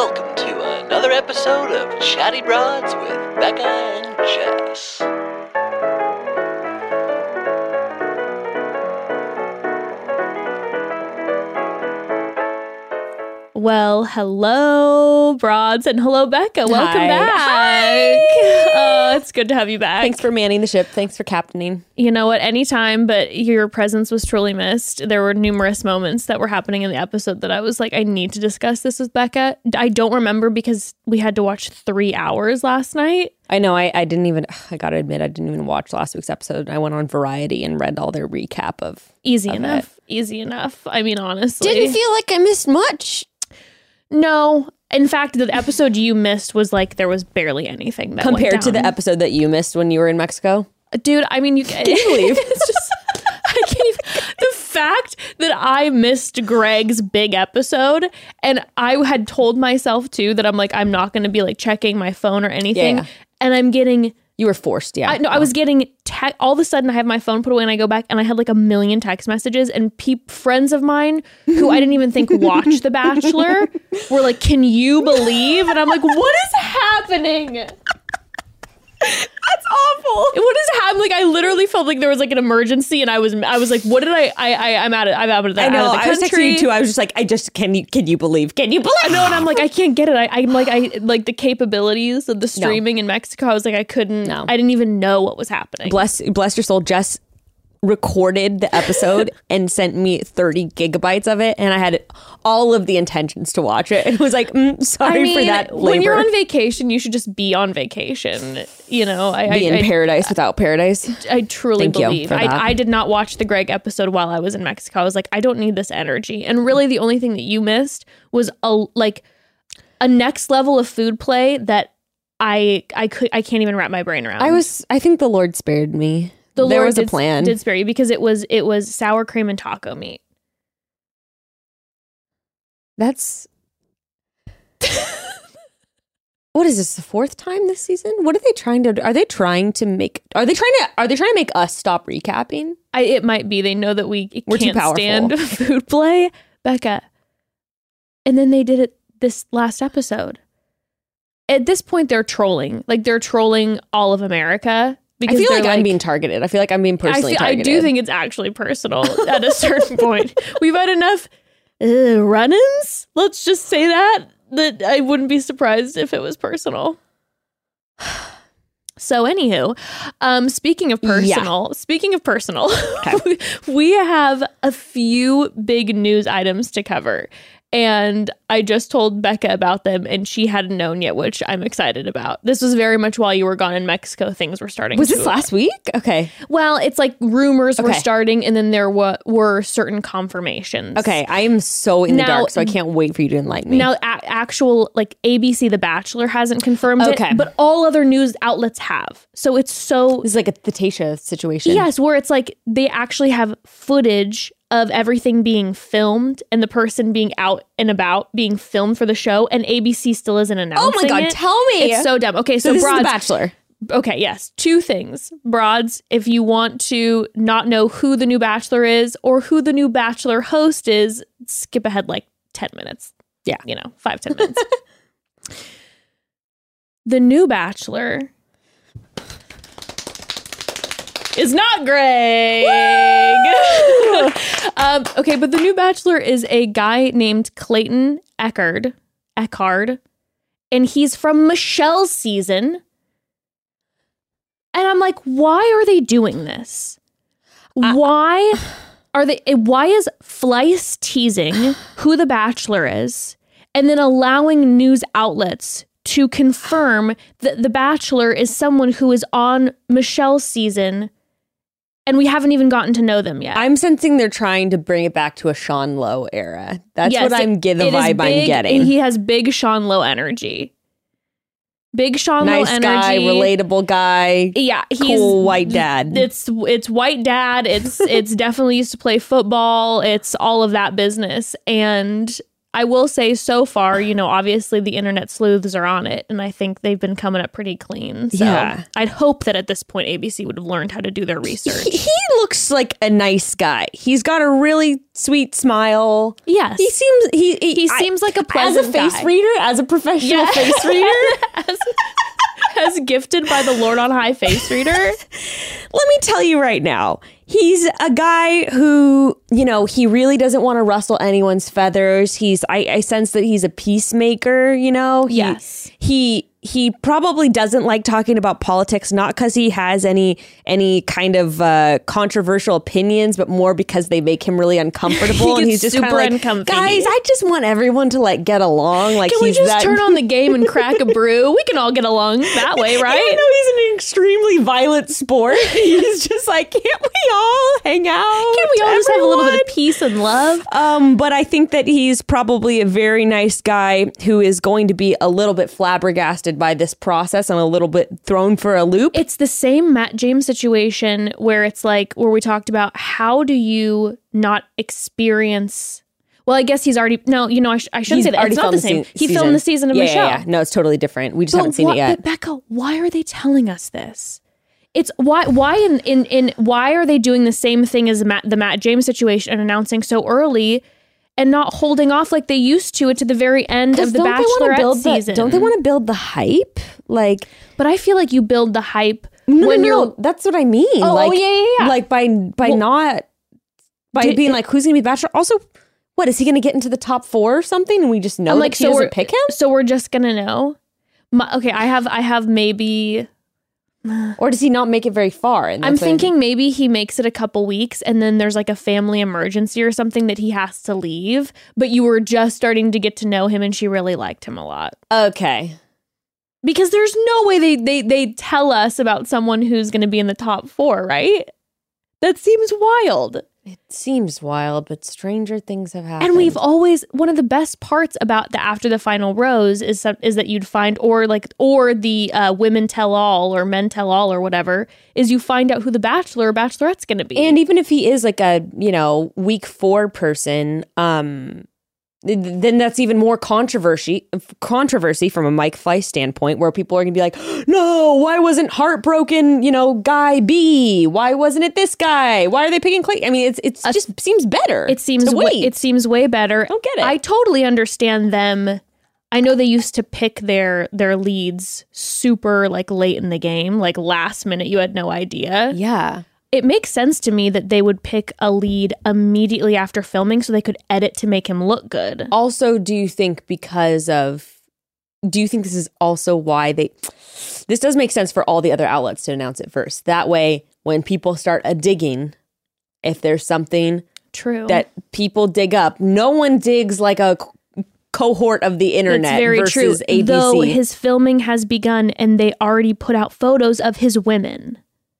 welcome to another episode of Chatty Broads with Becca and Jess. Well, hello, Broads, and hello, Becca. Welcome Hi. back. It's good to have you back. Thanks for manning the ship. Thanks for captaining. You know what? Anytime, but your presence was truly missed. There were numerous moments that were happening in the episode that I was like, I need to discuss this with Becca. I don't remember because we had to watch 3 hours last night. I know I didn't even, I gotta admit, I didn't even watch last week's episode. I went on Variety and read all their recap of Easy of enough. it. Easy enough. I mean, honestly. Didn't feel like I missed much. No. In fact, the episode you missed was like there was barely anything that Compared went to the down. episode that you missed when you were in Mexico. Dude, I mean, can you believe? It's just, I can't even. The fact that I missed Greg's big episode, and I had told myself too that I'm like, I'm not going to be like checking my phone or anything. Yeah. And I'm getting, You were forced, yeah. I was getting, all of a sudden I have my phone put away and I go back and I had like a million text messages and friends of mine who I didn't even think watched The Bachelor were like, can you believe? And I'm like, what is happening? That's awful. What is happening? Like, I literally felt like there was like an emergency, and I was like, what did I'm out of I know. out of the I was texting country. you too. I was just like, can you believe? Can you believe? No, and I'm like, I can't get it. I like the capabilities of the streaming in Mexico. I was like, I couldn't. No. I didn't even know what was happening. Bless your soul. Jess recorded the episode and sent me 30 gigabytes of it, and I had all of the intentions to watch it, and was like, sorry for that labor. When you're on vacation, you should just be on vacation. You know, be in paradise without paradise. I truly Thank you believe. for that. I did not watch the Greg episode while I was in Mexico. I was like, I don't need this energy. And really, the only thing that you missed was a next level of food play that I can't even wrap my brain around. I think the Lord spared me. There Lord was a plan. did spare you because it was sour cream and taco meat. That's what is this, the fourth time this season? What are they trying to do? Are they trying to make us stop recapping? It might be. They know that we're We're too can't powerful. stand food play, Becca. And then they did it this last episode. At this point, they're trolling. Like, they're trolling all of America. I feel like I'm being targeted. I feel like I'm being personally targeted. I do think it's actually personal at a certain point. We've had enough run-ins. Let's just say that I wouldn't be surprised if it was personal. So anywho, speaking of personal, Okay. we have a few big news items to cover. And I just told Becca about them, and she hadn't known yet, which I'm excited about. This was very much while you were gone in Mexico. Things were starting. Was this last week? Okay. Well, it's like rumors were Okay. starting, and then there were certain confirmations. Okay. I am so in the Now- dark, so I can't wait for you to enlighten me. Now, actual like ABC The Bachelor hasn't confirmed Okay. it, but all other news outlets have. So it's so this is like the Tasha situation. yes, where it's like they actually have footage of everything being filmed and the person being out and about being filmed for the show, and ABC still isn't announcing Oh my God, it. tell me. It's so dumb. Okay, so this is Broads, The Bachelor. okay, yes. 2 things. Broads, if you want to not know who the new Bachelor is or who the new Bachelor host is, skip ahead like 10 minutes. Yeah. 5-10 minutes. The new Bachelor is not Greg. Okay, but the new Bachelor is a guy named Clayton Echard, and he's from Michelle's season. And I'm like, why are they doing this? Why is Fleiss teasing who the Bachelor is and then allowing news outlets to confirm that the Bachelor is someone who is on Michelle's season and we haven't even gotten to know them yet? I'm sensing they're trying to bring it back to a Sean Lowe era. That's Yes, what I'm getting. The it is vibe I'm big, getting. He has big Sean Lowe energy. Big Sean Lowe Nice energy. guy, relatable guy. Yeah, he's Cool white dad. It's white dad. It's definitely used to play football. It's all of that business. And I will say so far, obviously the internet sleuths are on it, and I think they've been coming up pretty clean. So Yeah. I'd hope that at this point ABC would have learned how to do their research. He looks like a nice guy. He's got a really sweet smile. Yes. He seems seems like a pleasant as a face guy. reader, as a professional face reader. as gifted by the Lord on High face reader. Let me tell you right now, he's a guy who, he really doesn't want to rustle anyone's feathers. I sense that he's a peacemaker, Yes. He probably doesn't like talking about politics, not because he has any kind of controversial opinions, but more because they make him really uncomfortable. And he's just super kind of like, uncomfy. guys, I just want everyone to get along. Like, Can we he's just that turn on the game and crack a brew? We can all get along that way, right? Even though he's an extremely violent sport, he's just like, can't we all hang out? Can we all just have a little bit everyone? of peace and love? But I think that he's probably a very nice guy who is going to be a little bit flabbergasted by this process and a little bit thrown for a loop. It's the same Matt James situation where it's like, where we talked about how do you not experience... Well, I guess he's already... No, I shouldn't say that. It's not the same. He filmed the season of Michelle. Yeah. No, it's totally different. We just haven't seen it yet. But Becca, why are they telling us this? It's why why are they doing the same thing as the Matt James situation and announcing so early and not holding off like they used to the very end of the Bachelorette season? Don't they want to build the hype? But I feel like you build the hype No, that's what I mean. Oh, yeah. Like by being like, who's going to be Bachelor? Also, what, is he going to get into the top 4 or something? And we just know that she doesn't pick him? So we're just going to know? Okay, I have maybe... Or does he not make it very far? And I'm thinking maybe he makes it a couple weeks and then there's like a family emergency or something that he has to leave, but you were just starting to get to know him and she really liked him a lot. Okay. Because there's no way they tell us about someone who's going to be in the top 4, right? That seems wild. It seems wild, but stranger things have happened. And we've always, one of the best parts about the After the Final Rose is that you'd find, or the Women Tell All or Men Tell All or whatever, is you find out who the Bachelor or Bachelorette's going to be. And even if he is like a, week 4 person, then that's even more controversy from a Mike Fleiss standpoint, where people are gonna be like, no, why wasn't Heartbroken, guy B? Why wasn't it this guy? Why are they picking Clay? I mean, it's just seems better. It seems way better. I don't get it. I totally understand them. I know they used to pick their leads super late in the game, last minute. You had no idea. Yeah. It makes sense to me that they would pick a lead immediately after filming so they could edit to make him look good. Also, do you think this is also why this does make sense for all the other outlets to announce it first. That way, when people start digging, if there's something true that people dig up, no one digs like a cohort of the internet. That's very versus true. ABC. Though his filming has begun and they already put out photos of his women.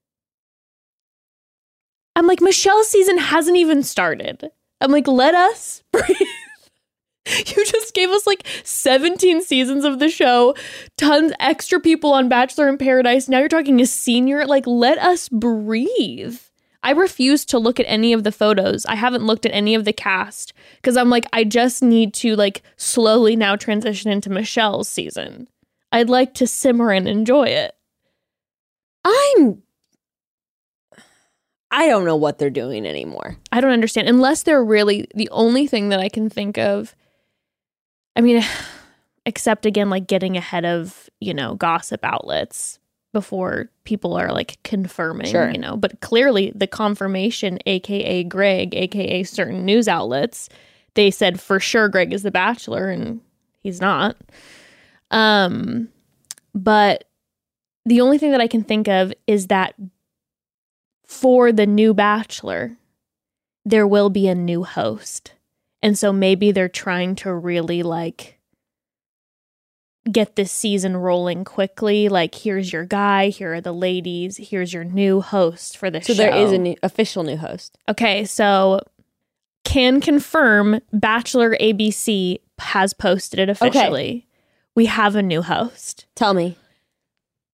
I'm like, Michelle's season hasn't even started. I'm like, let us breathe. You just gave us 17 seasons of the show, tons extra people on Bachelor in Paradise. Now you're talking a senior. Let us breathe. I refuse to look at any of the photos. I haven't looked at any of the cast because I'm like, I just need to slowly now transition into Michelle's season. I'd like to simmer and enjoy it. I don't know what they're doing anymore. I don't understand. Unless they're really the only thing that I can think of. I mean, except again, getting ahead of, gossip outlets before people are confirming, sure. But clearly the confirmation, AKA Greg, AKA certain news outlets, they said for sure Greg is the Bachelor and he's not. But the only thing that I can think of is that for the new Bachelor, there will be a new host. And so maybe they're trying to really get this season rolling quickly. Here's your guy, here are the ladies, here's your new host for the show. So there is an official new host. Okay, so can confirm Bachelor ABC has posted it officially. Okay. We have a new host. Tell me.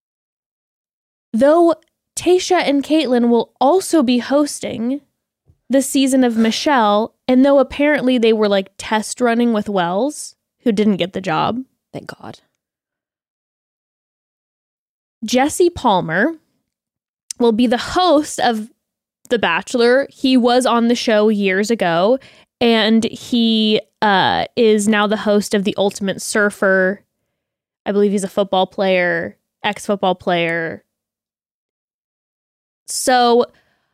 Though Tayshia and Kaitlyn will also be hosting, the season of Michelle, and though apparently they were like test running with Wells, who didn't get the job. Thank God. Jesse Palmer will be the host of The Bachelor. He was on the show years ago, and he is now the host of The Ultimate Surfer. I believe he's a football player, ex-football player. So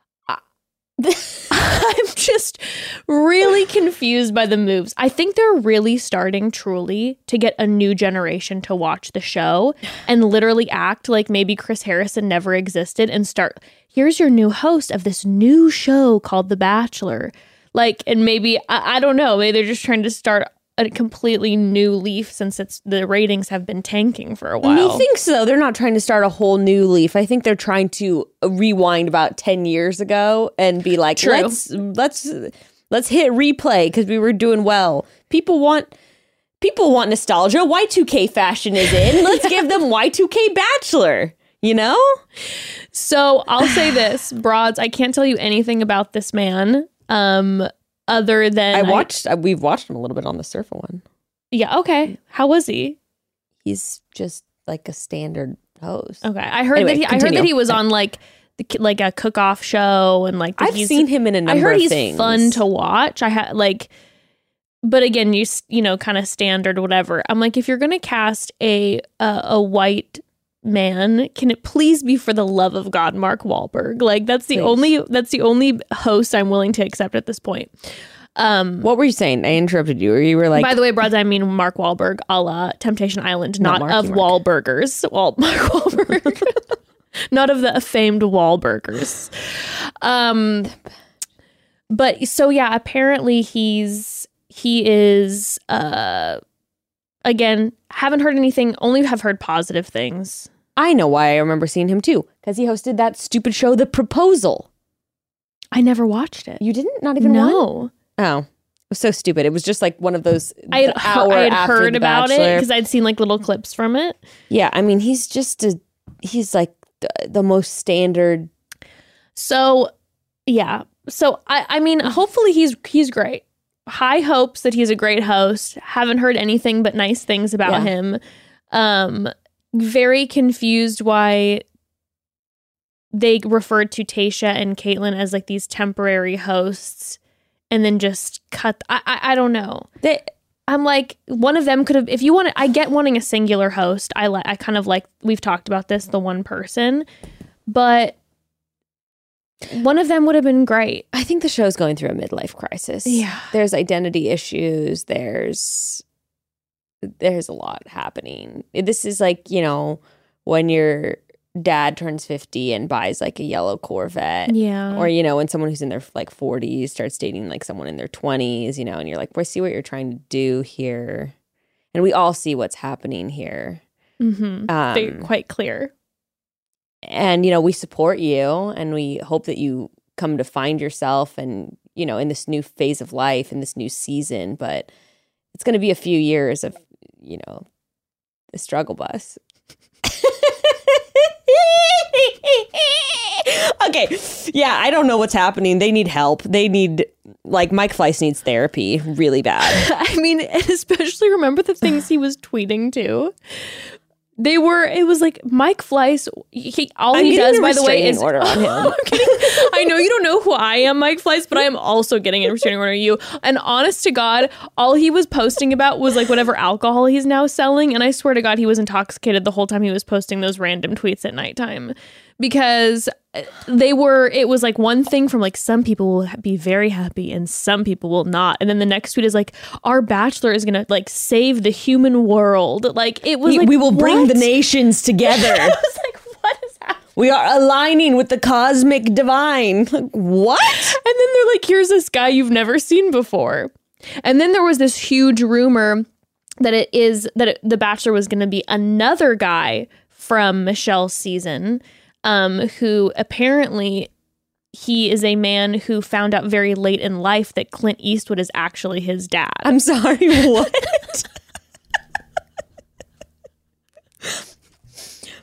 I'm just really confused by the moves. I think they're really starting truly to get a new generation to watch the show and literally act like maybe Chris Harrison never existed and start, here's your new host of this new show called The Bachelor. Like, and maybe, I don't know, maybe they're just trying to start a completely new leaf since the ratings have been tanking for a while. I think so. They're not trying to start a whole new leaf. I think they're trying to rewind about 10 years ago and be like, True. let's hit replay because we were doing well. People want nostalgia. Y2K fashion is in. Let's give them Y2K Bachelor, you know? So I'll say this, broads, I can't tell you anything about this man. Other than we've watched him a little bit on the Surfer one. Yeah, okay. How was he? He's just like a standard host. Okay, I heard Anyway, that he was on like a cook-off show and like I've seen him in a number of things. I heard he's fun to watch. I had like, but again, you know, kind of standard whatever. I'm like, if you're gonna cast a white man, can it please be for the love of God, Mark Wahlberg? Like that's the only host I'm willing to accept at this point. What were you saying? I interrupted you. Or you were like, by the way, broads, I mean Mark Wahlberg, a la Temptation Island, not of Wahlburgers. Mark Wahlberg, not of the famed Wahlburgers. But so yeah, apparently he is. Again, haven't heard anything. Only have heard positive things. I know why I remember seeing him too, because he hosted that stupid show, The Proposal. I never watched it. You didn't? Not even no. one? Oh, it was so stupid. It was just like one of those. I had heard about it because I'd seen like little clips from it. Yeah, I mean, he's like the most standard. So, yeah. So I mean, hopefully he's great. High hopes that he's a great host. Haven't heard anything but nice things about him. Very confused why they referred to Tayshia and Caitlyn as like these temporary hosts and then just cut. I don't know. I'm like, one of them could have, if you want to, I get wanting a singular host. I kind of like, we've talked about this, the one person, but one of them would have been great. I think the show's going through a midlife crisis. Yeah. There's identity issues. There's a lot happening. This is like, you know, when your dad turns 50 and buys like a yellow Corvette. Yeah. Or, you know, when someone who's in their like 40s starts dating like someone in their 20s, you know, and you're like, well, I see what you're trying to do here. And we all see what's happening here. Mm-hmm. They're quite clear. And, you know, we support you and we hope that you come to find yourself and, you know, in this new phase of life, in this new season. But it's going to be a few years of, you know, the struggle bus. Okay. Yeah, I don't know what's happening. They need help. They need, like, Mike Fleiss needs therapy really bad. I mean, and especially remember the things he was tweeting too. It was like Mike Fleiss, all he does, by the way, is order on him. I know you don't know who I am, Mike Fleiss, but I am also getting a restraining order on you. And honest to God, all he was posting about was like whatever alcohol he's now selling. And I swear to God, he was intoxicated the whole time he was posting those random tweets at nighttime. Because it was like one thing from like some people will be very happy and some people will not. And then the next tweet is like, our bachelor is going to like save the human world. Like it was like, we will bring the nations together. I was like, what is happening? We are aligning with the cosmic divine. Like, what? And then they're like, here's this guy you've never seen before. And then there was this huge rumor that the bachelor was going to be another guy from Michelle's season. Who apparently he is a man who found out very late in life that Clint Eastwood is actually his dad. I'm sorry, what?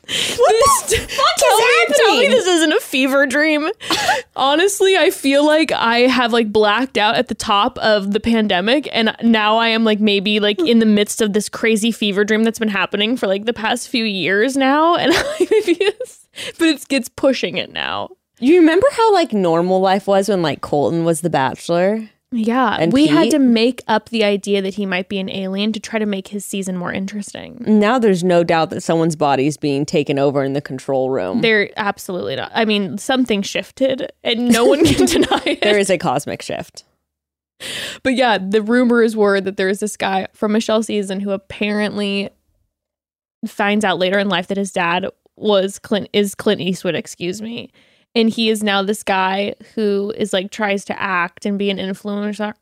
Tell me this isn't a fever dream. Honestly, I feel like I have like blacked out at the top of the pandemic, and now I am like maybe like in the midst of this crazy fever dream that's been happening for like the past few years now, and but it's pushing it now. You remember how like normal life was when like Colton was the Bachelor? Yeah, And we had Pete? to make up the idea that he might be an alien to try to make his season more interesting. Now there's no doubt that someone's body is being taken over in the control room. They're absolutely not. I mean, something shifted, and no one can deny it. There is a cosmic shift. But yeah, the rumors were that there's this guy from Michelle's season who apparently finds out later in life that his dad is Clint Eastwood, and he is now this guy who is like tries to act and be an influencer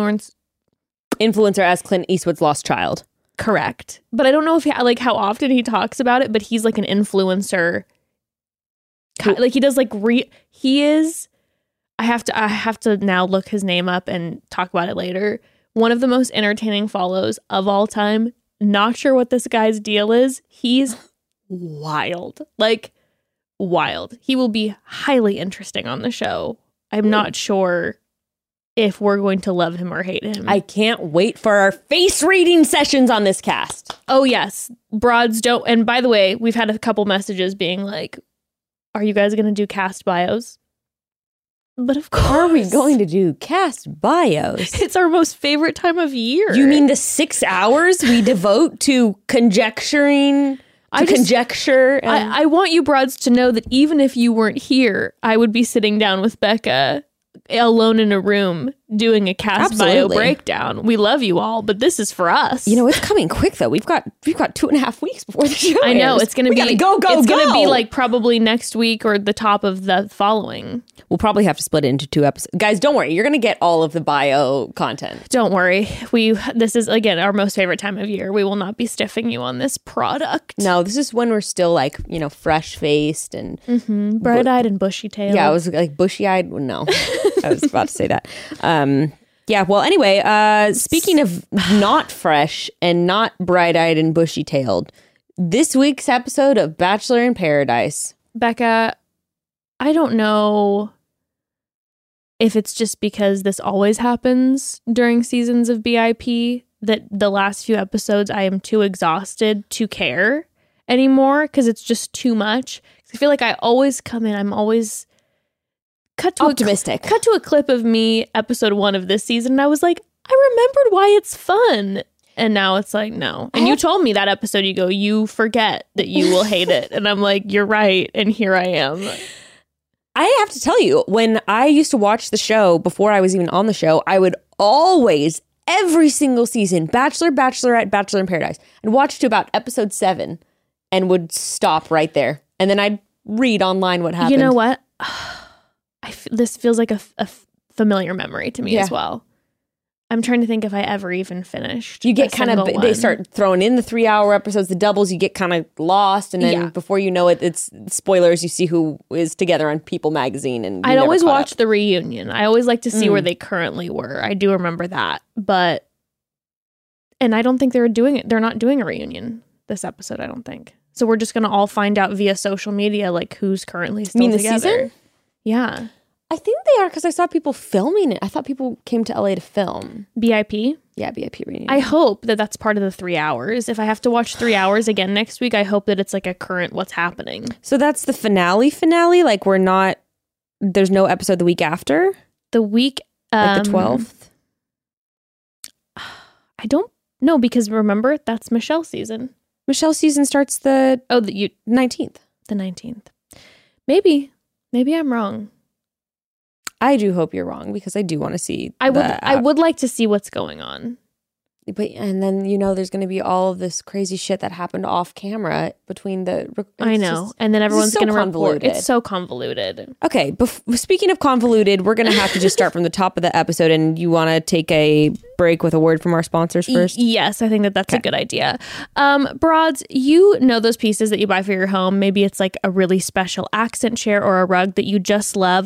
As Clint Eastwood's lost child. Correct. But I don't know if like how often he talks about it, but he's like an influencer. Like he does like he is. I have to now look his name up and talk about it later. One of the most entertaining follows of all time. Not sure what this guy's deal is. He's wild. Like wild. He will be highly interesting on the show. I'm not sure if we're going to love him or hate him. I can't wait for our face reading sessions on this cast. Oh, yes. Broads don't. And by the way, we've had a couple messages being like, are you guys going to do cast bios? But of course. Are we going to do cast bios? It's our most favorite time of year. You mean the 6 hours we devote to conjecturing? I want you broads to know that even if you weren't here, I would be sitting down with Becca alone in a room doing a cast bio breakdown. We love you all, but this is for us. You know, it's coming quick though. We've got 2.5 weeks before the show. I know airs. it's gonna be It's gonna be like probably next week or the top of the following. We'll probably have to split it into 2 episodes. Guys, don't worry. You're gonna get all of the bio content. Don't worry. This is again our most favorite time of year. We will not be stiffing you on this product. No, this is when we're still like, fresh faced and bright-eyed and bushy-tailed. Yeah, I was like bushy-eyed. No, I was about to say that. Yeah, well, anyway, speaking of not fresh and not bright-eyed and bushy-tailed, this week's episode of Bachelor in Paradise. Becca, I don't know if it's just because this always happens during seasons of BIP that the last few episodes I am too exhausted to care anymore because it's just too much. I feel like I always come in, I'm always... Optimistic. Cut to a clip of me, episode 1 of this season, and I was like, I remembered why it's fun. And now it's like, no. And you told me that episode, you go, you forget that you will hate it. And I'm like, you're right. And here I am. I have to tell you, when I used to watch the show, before I was even on the show, I would always, every single season, Bachelor, Bachelorette, Bachelor in Paradise, and watch to about episode 7 and would stop right there. And then I'd read online what happened. You know what? This feels like a familiar memory to me as well. I'm trying to think if I ever even finished. You get kind of, they start throwing in the 3-hour episodes, the doubles, you get kind of lost. And then before you know it, it's spoilers. You see who is together on People magazine. And I'd always watch the reunion. I always like to see where they currently were. I do remember that. And I don't think they're not doing a reunion this episode, I don't think. So we're just going to all find out via social media, like who's currently still together. The season? Yeah. I think they are because I saw people filming it. I thought people came to LA to film. BIP? Yeah, BIP reunion. I hope that that's part of the 3 hours. If I have to watch 3 hours again next week, I hope that it's like a current what's happening. So that's the finale? Like there's no episode the week after? The week... Like the 12th? I don't know because remember, that's Michelle's season. Michelle's season starts the 19th. The 19th. Maybe I'm wrong. I do hope you're wrong because I do want to see. I would like to see what's going on. And then there's going to be all of this crazy shit that happened off camera between the. I know, and then everyone's going to report. It's so convoluted. Okay, speaking of convoluted, we're going to have to just start from the top of the episode. And you want to take a break with a word from our sponsors first? Yes, I think that's a good idea. Broads, you know those pieces that you buy for your home. Maybe it's like a really special accent chair or a rug that you just love.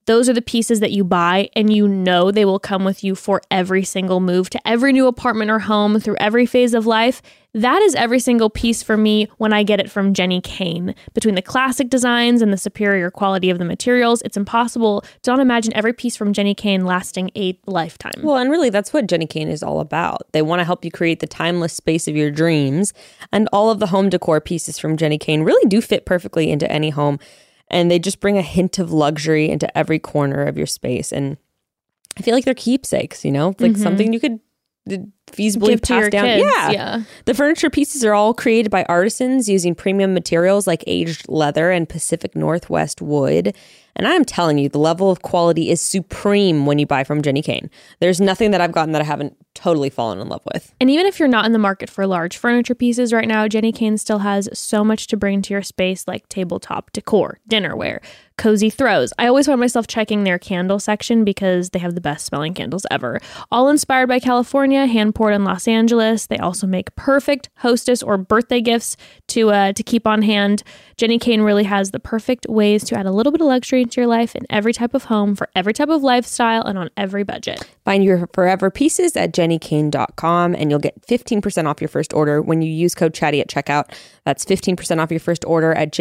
those are the pieces that you buy, and you know they will come with you for every single move to every new apartment or home through every phase of life. That is every single piece for me when I get it from Jenni Kayne. Between the classic designs and the superior quality of the materials, it's impossible to not imagine every piece from Jenni Kayne lasting a lifetime. Well, and really that's what Jenni Kayne is all about. They want to help you create the timeless space of your dreams, and all of the home decor pieces from Jenni Kayne really do fit perfectly into any home. And they just bring a hint of luxury into every corner of your space. And I feel like they're keepsakes, like something you could feasibly Give to pass your down. kids, Yeah. yeah. The furniture pieces are all created by artisans using premium materials like aged leather and Pacific Northwest wood. And I'm telling you, the level of quality is supreme when you buy from Jenni Kayne. There's nothing that I've gotten that I haven't totally fallen in love with. And even if you're not in the market for large furniture pieces right now, Jenni Kayne still has so much to bring to your space, like tabletop decor, dinnerware, cozy throws. I always find myself checking their candle section because they have the best smelling candles ever. All inspired by California, hand poured in Los Angeles. They also make perfect hostess or birthday gifts to keep on hand. Jenni Kayne really has the perfect ways to add a little bit of luxury into your life in every type of home, for every type of lifestyle, and on every budget. Find your forever pieces at jennikayne.com, and you'll get 15% off your first order when you use code chatty at checkout. That's 15% off your first order at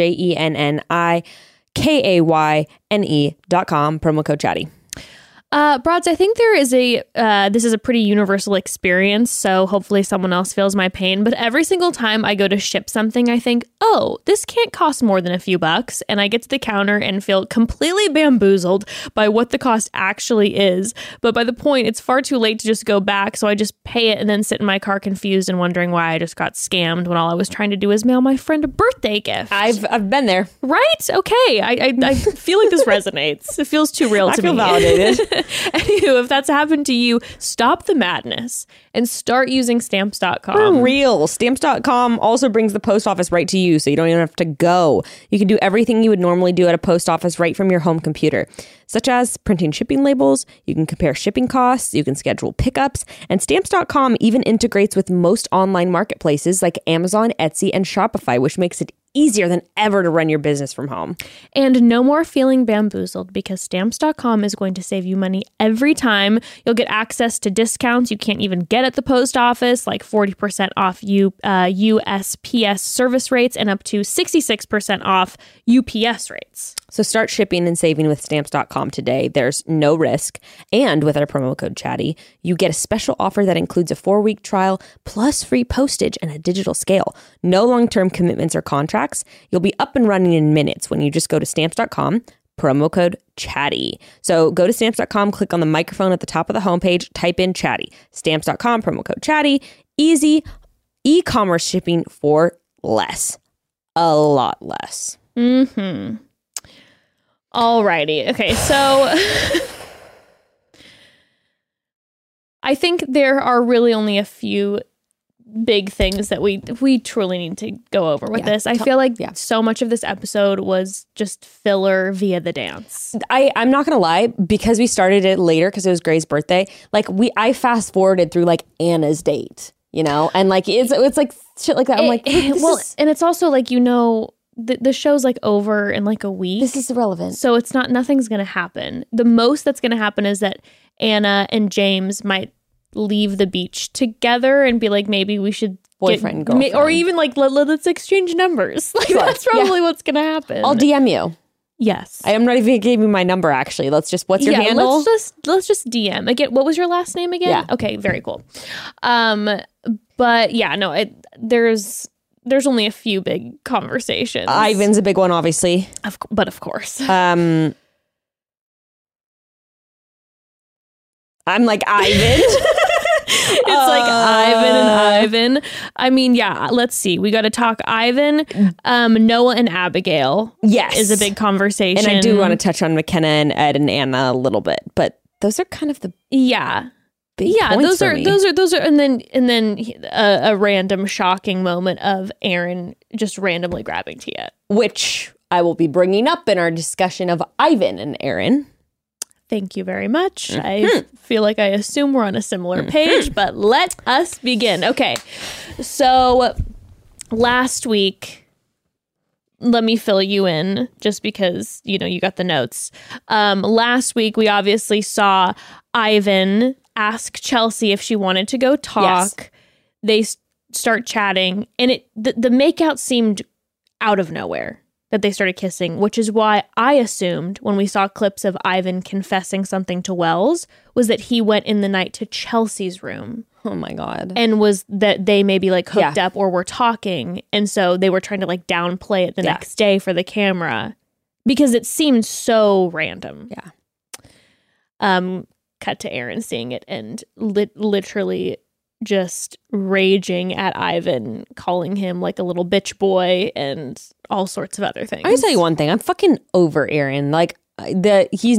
JENNIKAYNE.com, promo code chatty. Broads, I think there is this is a pretty universal experience, so hopefully someone else feels my pain, but every single time I go to ship something, I think, oh, this can't cost more than a few bucks, and I get to the counter and feel completely bamboozled by what the cost actually is, but by the point, it's far too late to just go back, so I just pay it and then sit in my car confused and wondering why I just got scammed when all I was trying to do was mail my friend a birthday gift. I've been there. Right? Okay. I feel like this resonates. It feels too real to me. I feel validated. Anywho, if that's happened to you, stop the madness and start using Stamps.com. For real. Stamps.com also brings the post office right to you, so you don't even have to go. You can do everything you would normally do at a post office right from your home computer, such as printing shipping labels. You can compare shipping costs. You can schedule pickups. And Stamps.com even integrates with most online marketplaces like Amazon, Etsy, and Shopify, which makes it easier than ever to run your business from home. And no more feeling bamboozled, because Stamps.com is going to save you money every time. You'll get access to discounts you can't even get at the post office, like 40% off USPS service rates and up to 66% off UPS rates. So start shipping and saving with Stamps.com today. There's no risk. And with our promo code chatty, you get a special offer that includes a 4-week trial plus free postage and a digital scale. No long-term commitments or contracts. You'll be up and running in minutes when you just go to Stamps.com, promo code chatty. So go to Stamps.com, click on the microphone at the top of the homepage, type in chatty. Stamps.com, promo code chatty. Easy e-commerce shipping for less. A lot less. Mm-hmm. Alrighty. Okay, so I think there are really only a few big things that we truly need to go over with this. I feel like so much of this episode was just filler via the dance. I'm not gonna lie, because we started it later because it was Gray's birthday. Like I fast forwarded through like Anna's date, and like it's like shit like that. I'm like, and it's also like the show's like over in like a week. This is irrelevant. So nothing's gonna happen. The most that's gonna happen is that Anna and James might leave the beach together and be like, maybe we should boyfriend and girlfriend, or even like let's exchange numbers. Like that's probably what's gonna happen. I'll DM you. Yes, I am not even giving you my number. Actually, what's your handle? Let's just DM again. What was your last name again? Yeah. Okay, very cool. But yeah, no, there's only a few big conversations. Ivan's a big one, obviously. But of course. I'm like Ivan. It's like Ivan and Ivan. I mean, yeah, let's see. We got to talk Ivan. Noah and Abigail. Yes. Is a big conversation. And I do want to touch on McKenna and Ed and Anna a little bit, but those are kind of the big points for me. those are and then a random shocking moment of Aaron just randomly grabbing Tia, which I will be bringing up in our discussion of Ivan and Aaron. Thank you very much. I feel like I assume we're on a similar page, but let us begin. Okay. So last week, let me fill you in just because, you got the notes. Last week, we obviously saw Ivan ask Chelsea if she wanted to go talk. Yes. They start chatting, and the makeout seemed out of nowhere that they started kissing, which is why I assumed when we saw clips of Ivan confessing something to Wells was that he went in the night to Chelsea's room. Oh my God. And was that they maybe like hooked up or were talking. And so they were trying to like downplay it the next day for the camera because it seemed so random. Yeah. Cut to Aaron seeing it and literally just raging at Ivan, calling him like a little bitch boy and all sorts of other things. I can tell you one thing. I'm fucking over Aaron. Like he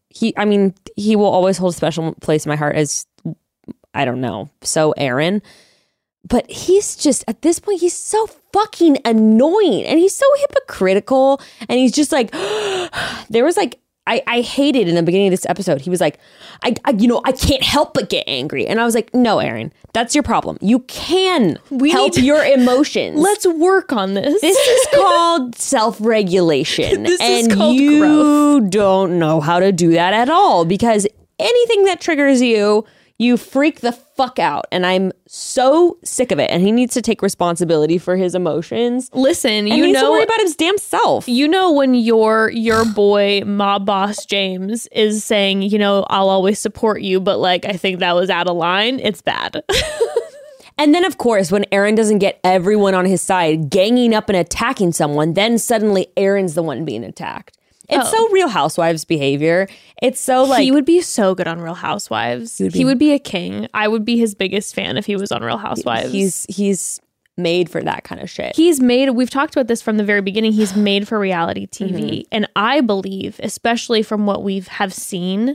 will always hold a special place in my heart as, I don't know, so Aaron. But he's just, at this point, he's so fucking annoying and he's so hypocritical. And he's just like, there was like, I hated in the beginning of this episode. He was like, I can't help but get angry. And I was like, no, Aaron, that's your problem. You can help your emotions. Let's work on this. This is called self-regulation. This and is called you growth. don't know how to do that at all because anything that triggers you, you freak the fuck out. And I'm so sick of it. And he needs to take responsibility for his emotions. Listen, And he needs to worry about his damn self. You know when your boy mob boss James is saying, I'll always support you, but like I think that was out of line. It's bad. And then, of course, when Aaron doesn't get everyone on his side, ganging up and attacking someone, then suddenly Aaron's the one being attacked. It's so Real Housewives behavior. It's so like... He would be so good on Real Housewives. He would be a king. I would be his biggest fan if he was on Real Housewives. He's made for that kind of shit. We've talked about this from the very beginning. He's made for reality TV. Mm-hmm. And I believe, especially from what we have seen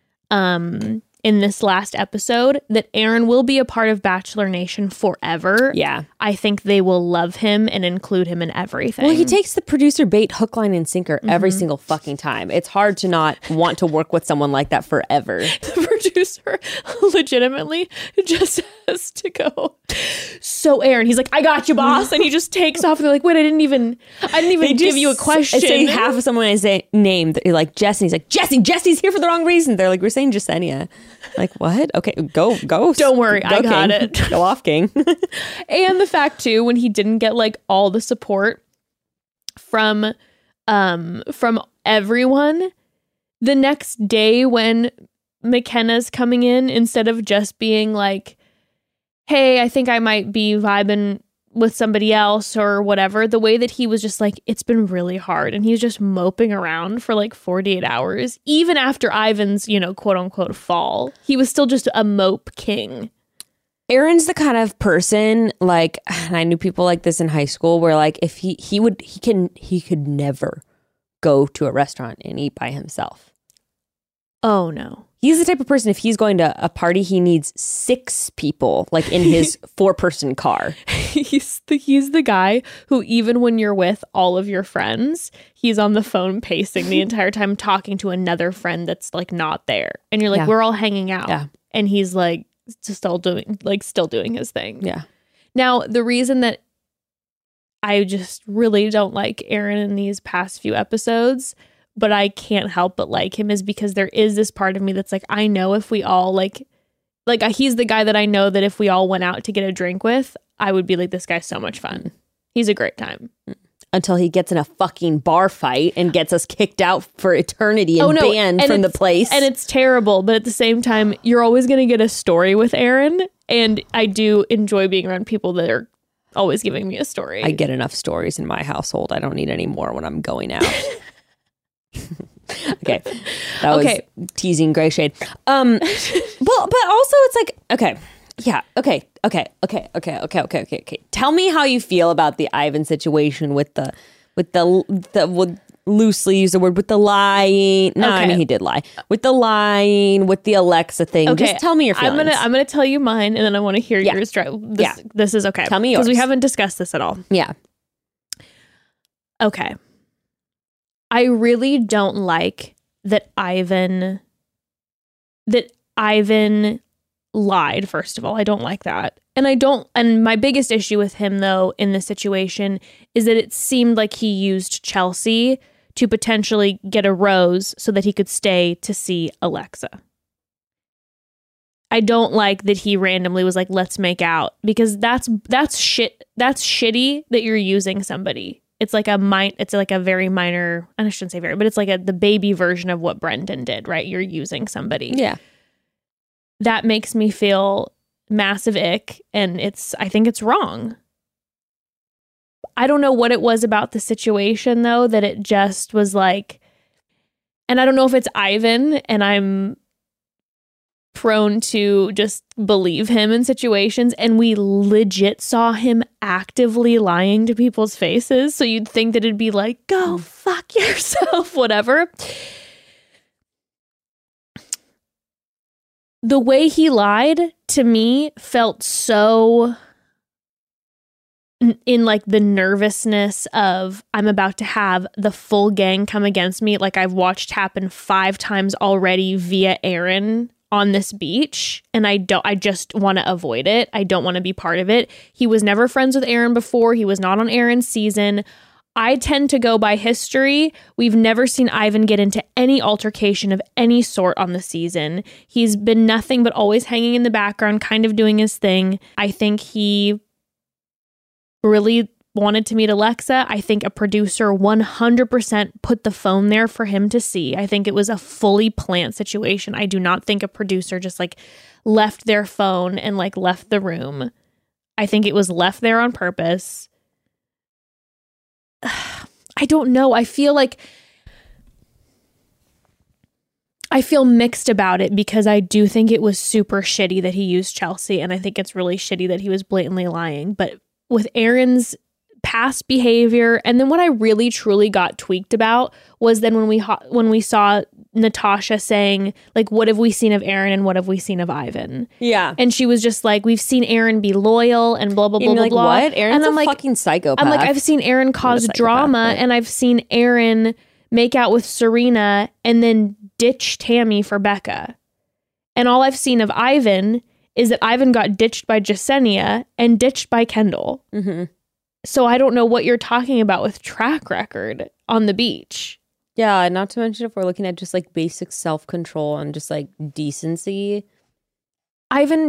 in this last episode, that Aaron will be a part of Bachelor Nation forever. Yeah. I think they will love him and include him in everything. Well, he takes the producer bait hook, line, and sinker every single fucking time. It's hard to not want to work with someone like that forever. The producer legitimately just has to go. So Aaron, he's like, I got you, boss. And he just takes off and they're like, wait, I didn't even give you a question. Say half of someone I say name, like Jess, and he's like, Jesse's here for the wrong reason. They're like, we're saying Jasenia. Like, what? Okay, go. Don't worry, go, I got King. it. Go off, King. And the fact too, when he didn't get like all the support from everyone, the next day when McKenna's coming in, instead of just being like, hey, I think I might be vibing with somebody else or whatever, the way that he was just like, it's been really hard. And he was just moping around for like 48 hours. Even after Ivan's, quote unquote fall, he was still just a mope king. Aaron's the kind of person, like, and I knew people like this in high school, where like if he could never go to a restaurant and eat by himself. Oh no. He's the type of person, if he's going to a party, he needs 6 people, like in his 4-person car. He's the guy who, even when you're with all of your friends, he's on the phone pacing the entire time, talking to another friend that's like not there. And you're like, we're all hanging out. Yeah. And he's like still doing his thing. Yeah. Now, the reason that I just really don't like Aaron in these past few episodes, but I can't help but like him, is because there is this part of me that's like, I know if we all he's the guy that I know that if we all went out to get a drink with, I would be like, this guy's so much fun. He's a great time. Until he gets in a fucking bar fight and gets us kicked out for eternity and banned from the place. And it's terrible, but at the same time, you're always going to get a story with Aaron. And I do enjoy being around people that are always giving me a story. I get enough stories in my household. I don't need any more when I'm going out. Okay. That was teasing gray shade. Well, but also it's like, okay. Yeah. Okay. Tell me how you feel about the Ivan situation with the loosely use the word with the lying. No, I mean he did lie. With the lying, with the Alexa thing. Okay. Just tell me your feelings. I'm gonna tell you mine, and then I want to hear yours. This is okay. Tell me yours, because we haven't discussed this at all. Yeah. Okay. I really don't like that Ivan lied, first of all. I don't like that. And my biggest issue with him, though, in this situation is that it seemed like he used Chelsea to potentially get a rose so that he could stay to see Alexa. I don't like that he randomly was like, let's make out, because that's shit. That's shitty that you're using somebody. It's like a very minor, and I shouldn't say very, but it's like the baby version of what Brendan did, right? You're using somebody. Yeah. That makes me feel massive ick, and I think it's wrong. I don't know what it was about the situation, though, that it just was like, and I don't know if it's Ivan, and I'm prone to just believe him in situations, and we legit saw him actively lying to people's faces, so you'd think that it'd be like, go fuck yourself, whatever. The way he lied to me felt so in like the nervousness of, I'm about to have the full gang come against me, like I've watched happen 5 times already via Aaron on this beach, and I just want to avoid it. I don't want to be part of it. He was never friends with Aaron before. He was not on Aaron's season. I tend to go by history. We've never seen Ivan get into any altercation of any sort on the season. He's been nothing but always hanging in the background, kind of doing his thing. I think he really wanted to meet Alexa. I think a producer 100% put the phone there for him to see. I think it was a fully planned situation. I do not think a producer just like left their phone and like left the room. I think it was left there on purpose. I don't know. I feel mixed about it, because I do think it was super shitty that he used Chelsea, and I think it's really shitty that he was blatantly lying. But with Aaron's past behavior, and then what I really truly got tweaked about was then when we saw Natasha saying like, what have we seen of Aaron and what have we seen of Ivan? Yeah. And she was just like, we've seen Aaron be loyal and blah blah blah blah blah. What? Aaron's a fucking psychopath. I'm like, I've seen Aaron cause drama, and I've seen Aaron make out with Serena and then ditch Tammy for Becca. And all I've seen of Ivan is that Ivan got ditched by Jasenia and ditched by Kendall. Mm-hmm. So I don't know what you're talking about with track record on the beach. Yeah, not to mention if we're looking at just like basic self-control and just like decency. Ivan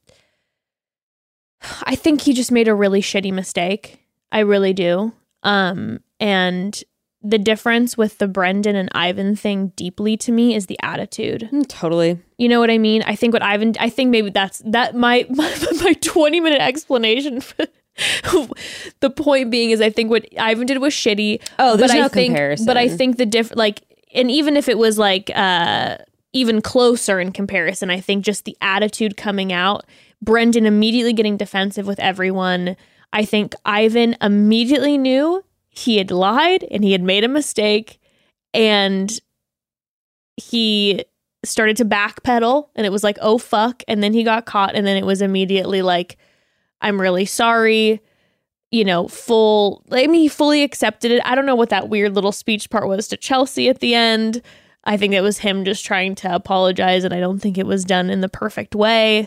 I think he just made a really shitty mistake. I really do. And the difference with the Brendan and Ivan thing deeply to me is the attitude. Totally. You know what I mean? I think maybe that my 20-minute explanation for the point being is I think what Ivan did was shitty. Oh, there's no comparison. But I think and even if it was like even closer in comparison, I think just the attitude coming out, Brendan immediately getting defensive with everyone. I think Ivan immediately knew he had lied and he had made a mistake, and he started to backpedal, and it was like, oh fuck, and then he got caught, and then it was immediately like, I'm really sorry, he fully accepted it. I don't know what that weird little speech part was to Chelsea at the end. I think it was him just trying to apologize, and I don't think it was done in the perfect way.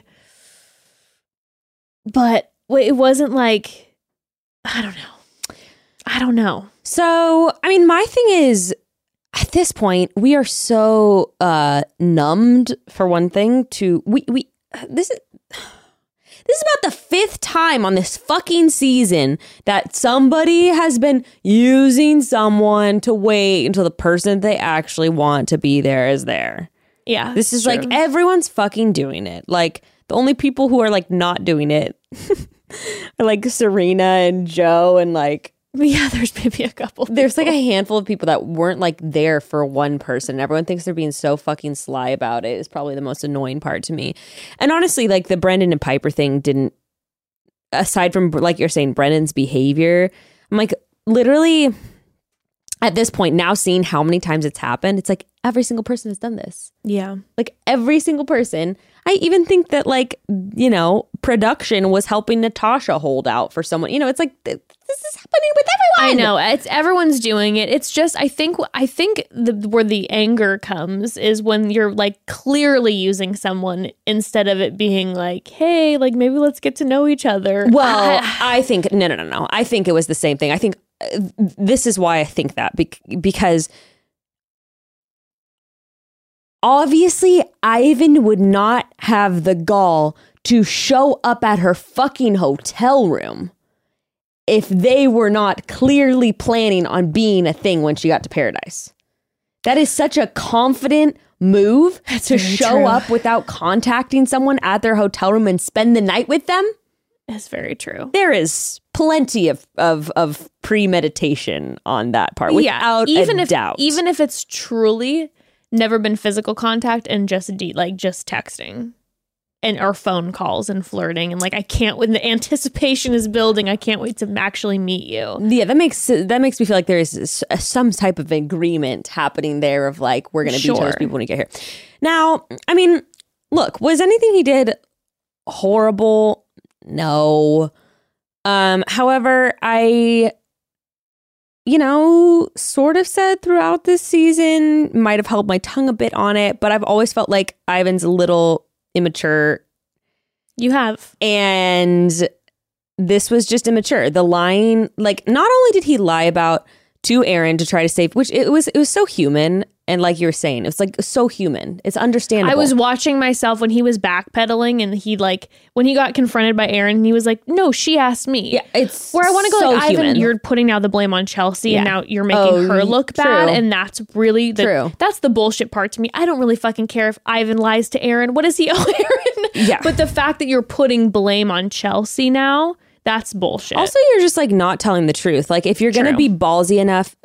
But it wasn't like, I don't know. So, I mean, my thing is, at this point, we are so numbed, for one thing, to this is about the 5th time on this fucking season that somebody has been using someone to wait until the person they actually want to be there is there. Yeah. This is like, everyone's fucking doing it. Like, the only people who are like not doing it are like Serena and Joe, and like, yeah, there's maybe a couple people. There's like a handful of people that weren't like there for one person. Everyone thinks they're being so fucking sly about it. Is probably the most annoying part to me. And honestly, like the Brendan and Piper thing didn't, aside from like you're saying, Brendan's behavior, I'm like, literally at this point now, seeing how many times it's happened, it's like every single person has done this. Yeah. Like every single person. I even think that like, production was helping Natasha hold out for someone. It's like, this this is happening with everyone. I know, it's everyone's doing it. It's just I think where the anger comes is when you're like clearly using someone instead of it being like, hey, like maybe let's get to know each other. Well, I think no. I think it was the same thing. I think this is why I think that because obviously Ivan would not have the gall to show up at her fucking hotel room if they were not clearly planning on being a thing when she got to Paradise. That is such a confident move to show up without contacting someone at their hotel room and spend the night with them. It's very true. There is plenty of premeditation on that part, without a doubt. Even if it's truly never been physical contact and just just texting and or phone calls and flirting and like I can't when the anticipation is building, I can't wait to actually meet you. Yeah, that makes me feel like there is some type of agreement happening there of like we're going to be each other's people when we get here. Now, I mean, look, was anything he did horrible? No. However, I sort of said throughout this season, might have held my tongue a bit on it, but I've always felt like Ivan's a little immature. You have. And this was just immature. The lying, like, not only did he lie to Aaron to try to save, which it was so human. And like you were saying, it's like so human. It's understandable. I was watching myself when he was backpedaling and he when he got confronted by Aaron and he was like, no, she asked me. Yeah, it's where I want to go so like, Ivan, human. you're putting now the blame on Chelsea and now you're making her look bad. And that's really that's the bullshit part to me. I don't really fucking care if Ivan lies to Aaron. What does he owe Aaron? Yeah. But the fact that you're putting blame on Chelsea now, that's bullshit. Also, you're just like not telling the truth. Like if you're going to be ballsy enough,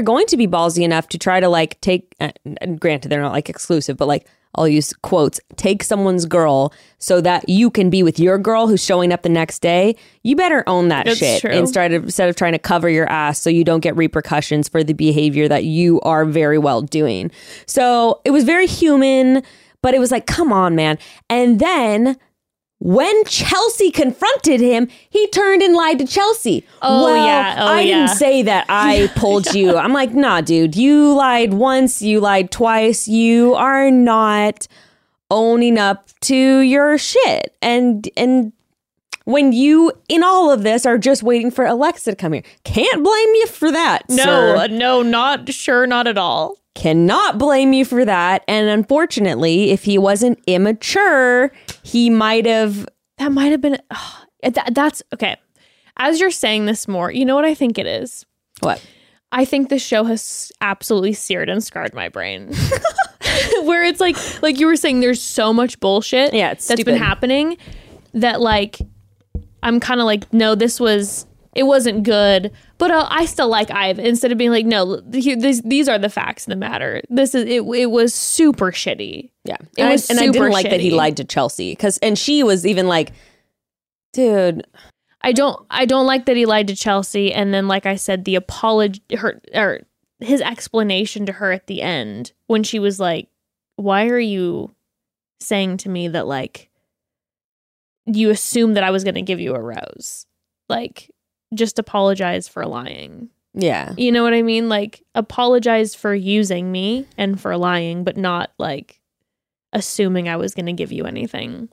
to try to like take, granted they're not like exclusive, but like I'll use quotes, take someone's girl so that you can be with your girl who's showing up the next day, you better own that shit true. instead of trying to cover your ass so you don't get repercussions for the behavior that you are very well doing. So it was very human, but it was like, come on, man. And then when Chelsea confronted him, he turned and lied to Chelsea. I didn't say that I pulled you. I'm like, nah, dude, you lied once, you lied twice. You are not owning up to your shit. And when you, in all of this, are just waiting for Alexa to come here. Can't blame you for that, sir. No, not at all. Cannot blame you for that. And unfortunately, if he wasn't immature, he might have... That might have been... that's... Okay. As you're saying this more, you know what I think it is? What? I think this show has absolutely seared and scarred my brain. Where it's like you were saying, there's so much bullshit that's been happening that like, I'm kind of like, no, it wasn't good, but I still like Ivan. Instead of being like, no, these are the facts of the matter. It was super shitty. Yeah, I didn't like that he lied to Chelsea and she was even like, dude. I don't like that he lied to Chelsea, and then like I said, the apology, his explanation to her at the end when she was like, "Why are you saying to me that like you assumed that I was going to give you a rose?" Like, just apologize for lying. Yeah. You know what I mean? Like, apologize for using me and for lying, but not like assuming I was going to give you anything.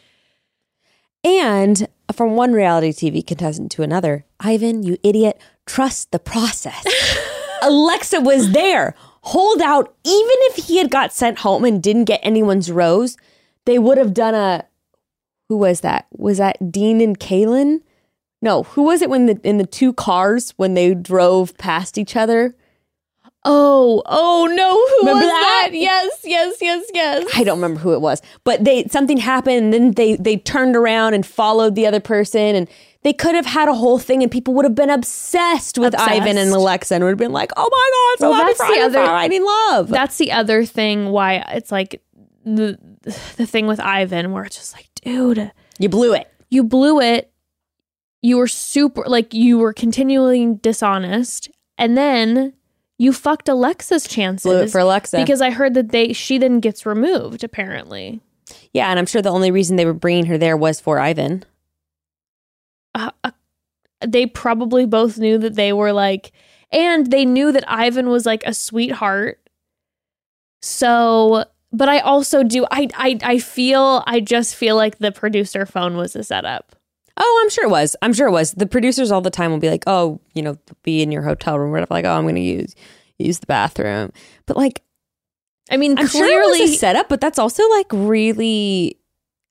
And from one reality TV contestant to another, Ivan, you idiot, trust the process. Alexa was there. Hold out. Even if he had got sent home and didn't get anyone's rose, they would have done who was that? Was that Dean and Kaylin? No, who was it when in the two cars when they drove past each other? Oh no, who remember was that? Yes. I don't remember who it was. But something happened and then they turned around and followed the other person, and they could have had a whole thing and people would have been obsessed with Ivan and Alexa and would have been like, oh my God, so finding love. That's the other thing why it's like the thing with Ivan where it's just like, dude. You blew it. You were super, like, you were continually dishonest, and then you fucked Alexa's chances. Blew it for Alexa. Because I heard that she then gets removed, apparently. Yeah, and I'm sure the only reason they were bringing her there was for Ivan. they probably both knew that they were like, and they knew that Ivan was like a sweetheart. So, but I also do, I just feel like the producer phone was a setup. Oh, I'm sure it was. The producers all the time will be like, oh, be in your hotel room, whatever. Like, oh, I'm going to use the bathroom. But like, I mean, I'm clearly sure it was a setup, but that's also like really,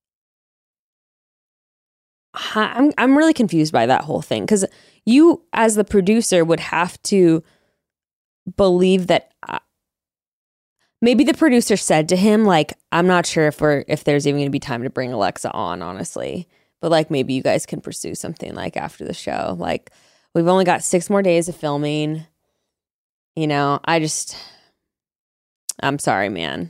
I'm really confused by that whole thing. Because you, as the producer, would have to believe that maybe the producer said to him, like, I'm not sure if there's even going to be time to bring Alexa on, honestly. But like, maybe you guys can pursue something like after the show. Like, we've only got 6 more days of filming. I'm sorry, man.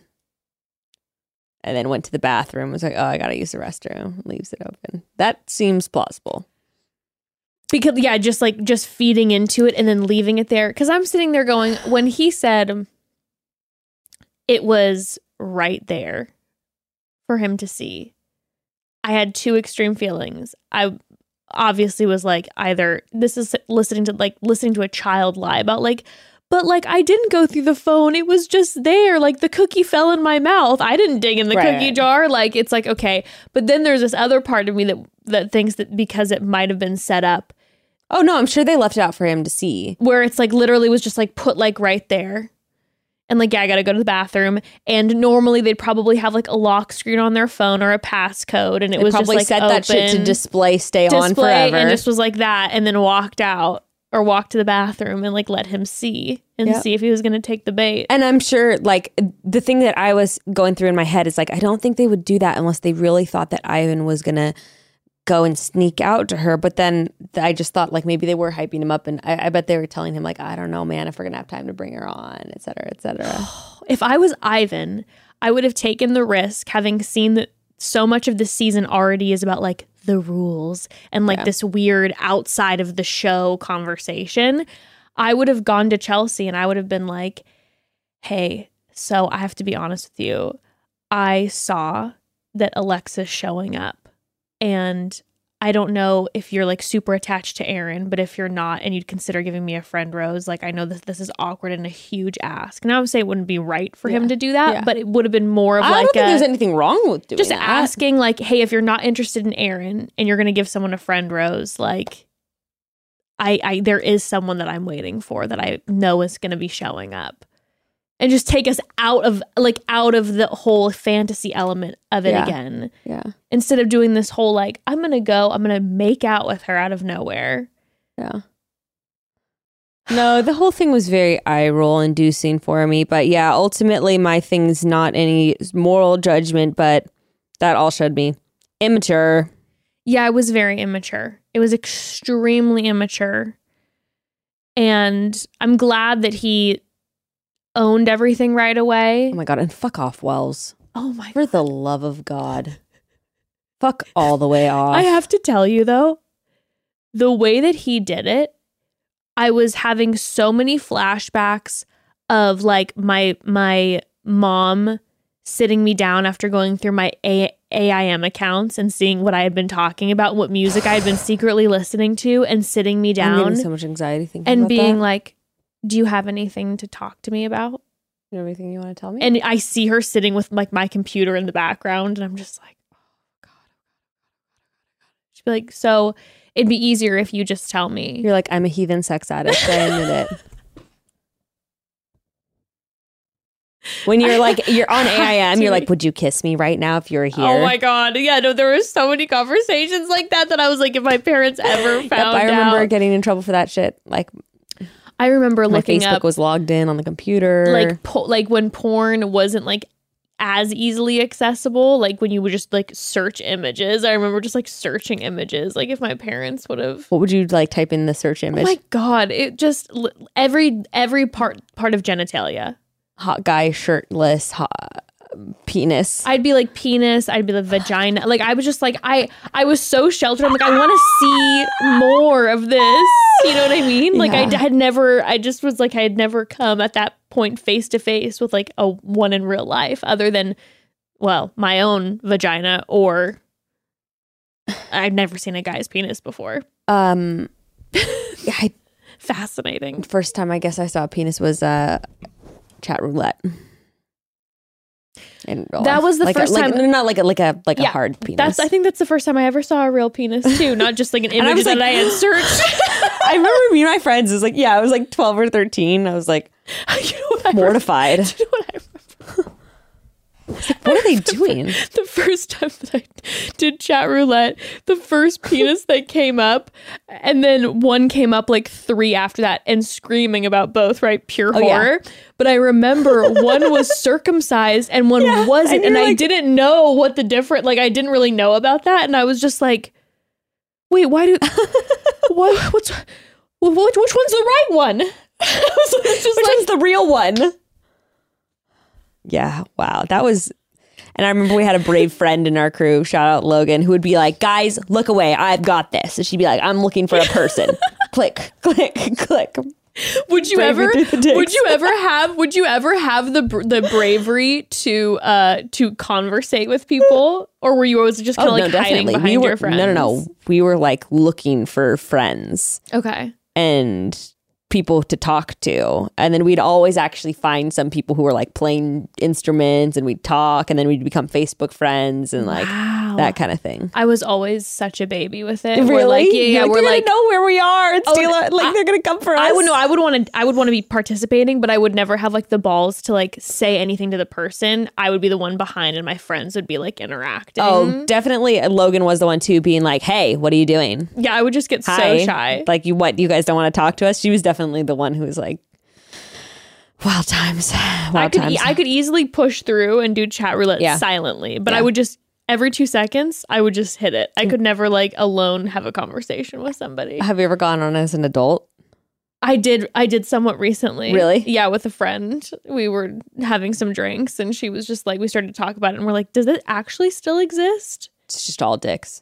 And then went to the bathroom. Was like, oh, I got to use the restroom. Leaves it open. That seems plausible. Because, yeah, just feeding into it and then leaving it there. Because I'm sitting there going, when he said it was right there for him to see, I had 2 extreme feelings. I obviously was like, either this is listening to a child lie about like, but like, I didn't go through the phone. It was just there. Like, the cookie fell in my mouth. I didn't dig in the cookie jar. Like, it's like, okay. But then there's this other part of me that thinks that because it might have been set up. Oh, no, I'm sure they left it out for him to see. Where it's like literally was just like put like right there. And like, yeah, I got to go to the bathroom. And normally they'd probably have like a lock screen on their phone or a passcode. And it was probably just like set that shit to stay on forever. And just was like that. And then walked out or walked to the bathroom and like let him see and see if he was going to take the bait. And I'm sure like the thing that I was going through in my head is like, I don't think they would do that unless they really thought that Ivan was going to go and sneak out to her. But then I just thought like maybe they were hyping him up, and I bet they were telling him like, I don't know, man, if we're gonna have time to bring her on, et cetera, et cetera. If I was Ivan, I would have taken the risk, having seen that so much of the season already is about like the rules and like this weird outside of the show conversation. I would have gone to Chelsea and I would have been like, hey, so I have to be honest with you. I saw that Alexa's showing up. And I don't know if you're like super attached to Aaron, but if you're not and you'd consider giving me a friend rose, like I know that this is awkward and a huge ask. And I would say it wouldn't be right for him to do that, but it would have been more of I don't think there's anything wrong with doing just that. asking like, hey, if you're not interested in Aaron and you're going to give someone a friend rose, like I there is someone that I'm waiting for that I know is going to be showing up. And just take us out of the whole fantasy element of it again. Yeah. Instead of doing this whole like, I'm going to make out with her out of nowhere. Yeah. No, the whole thing was very eye roll inducing for me. But yeah, ultimately my thing's not any moral judgment, but that all showed me immature. Yeah, it was very immature. It was extremely immature. And I'm glad that he owned everything right away. Oh my God. And fuck off, Wells. Oh my God. For the love of God. Fuck all the way off. I have to tell you though, the way that he did it, I was having so many flashbacks of like my mom sitting me down after going through my AIM accounts and seeing what I had been talking about, what music I had been secretly listening to, and sitting me down. I'm getting so much anxiety thinking and about being that. like, do you have anything to talk to me about? You know anything you want to tell me? And I see her sitting with like my computer in the background, and I'm just like, oh God. She'd be like, so it'd be easier if you just tell me. You're like, I'm a heathen sex addict. I admit it. When you're like, you're on AIM, you're like, would you kiss me right now if you were here? Oh my God. Yeah, no, there were so many conversations like that I was like, if my parents ever found out. I remember getting in trouble for that shit. Like, I remember looking Facebook up, was logged in on the computer. like when porn wasn't like as easily accessible, like when you would just like search images. I remember just like searching images. Like if my parents would have. What would you like type in the search image? Oh my God. It just every part of genitalia. Hot guy, shirtless, penis. I'd be like penis. I'd be like vagina. Like I was just like, I was so sheltered. I'm like, I want to see more of this. You know what I mean? Like I had never come at that point face to face with like a one in real life other than, well, my own vagina, or I've never seen a guy's penis before. Yeah, Fascinating. first time I guess I saw a penis was chat roulette. And That was the first time. not like a hard penis. I think that's the first time I ever saw a real penis too, not just like an I image was that like- I had searched. I remember me and my friends was like, I was like 12 or 13. I was like You know what I mortified. You know what I remember? What are they doing? The first time that I did chat roulette, the first penis that came up, and then one came up like 3 after that, and screaming about both, right? Pure Oh, yeah. horror. But I remember one was circumcised and one wasn't, and and you're I like- didn't know what the different. Like I didn't really know about that, and I was just like, "Wait, why do? What? Which one's the right one?" I was just Which like, one's the real one? Yeah, wow. That was, and I remember we had a brave friend in our crew, shout out Logan, who would be like, guys, look away. I've got this. And she'd be like, I'm looking for a person. Click, click, click. Would you Bravery ever? through the dicks. Would you ever have the bravery to conversate with people, or were you always just kind of like hiding behind We were, your friends? No. We were like looking for friends Okay. and people to talk to. And then we'd always actually find some people who were like playing instruments and we'd talk and then we'd become Facebook friends and like that kind of thing. I was always such a baby with it. Really? We're like, You're we're gonna like, know where we are and steal it. Like they're gonna come for us. I would know. I would want to be participating, but I would never have like the balls to like say anything to the person. I would be the one behind, and my friends would be like interacting. Oh, definitely. Logan was the one too, being like, "Hey, what are you doing?" yeah, I would just get Hi. so shy. Like, you guys don't want to talk to us? She was definitely the one who was like, "Wild times, wild times." I could easily push through and do chat roulette Yeah. silently, but Yeah. I would just every 2 seconds I would just hit it. I could never like alone have a conversation with somebody. Have you ever gone on as an adult? I did somewhat recently. Really? Yeah, with a friend. We were having some drinks and she was just like, we started to talk about it and we're like, does it actually still exist? It's just all dicks.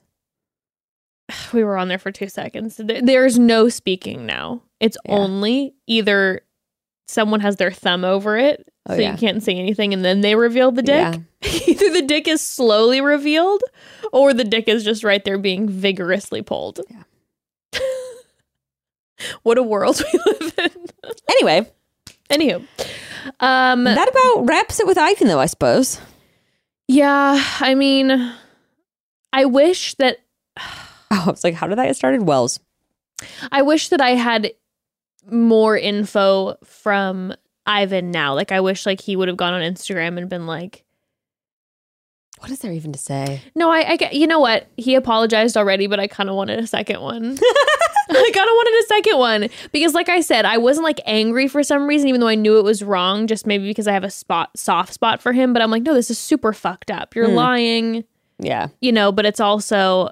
We were on there for 2 seconds. There's no speaking now. It's Yeah. only either someone has their thumb over it, Oh, so yeah. you can't say anything, and then they reveal the dick. Yeah. Either the dick is slowly revealed, or the dick is just right there being vigorously pulled. Yeah. What a world we live in. Anyway, Anywho, that about wraps it with Ivan, though, I suppose. yeah, I mean, I wish that Oh, I was like, how did that get started? Wells. I had more info from Ivan now. Like, I wish like he would have gone on Instagram and been like, What is there even to say? no, I get, you know what? He apologized already, but I kind of wanted a second one. I kind of wanted a second one because, like I said, I wasn't like angry for some reason, even though I knew it was wrong, just maybe because I have a soft spot for him. But I'm like, no, this is super fucked up. You're lying, Yeah. you know, but it's also,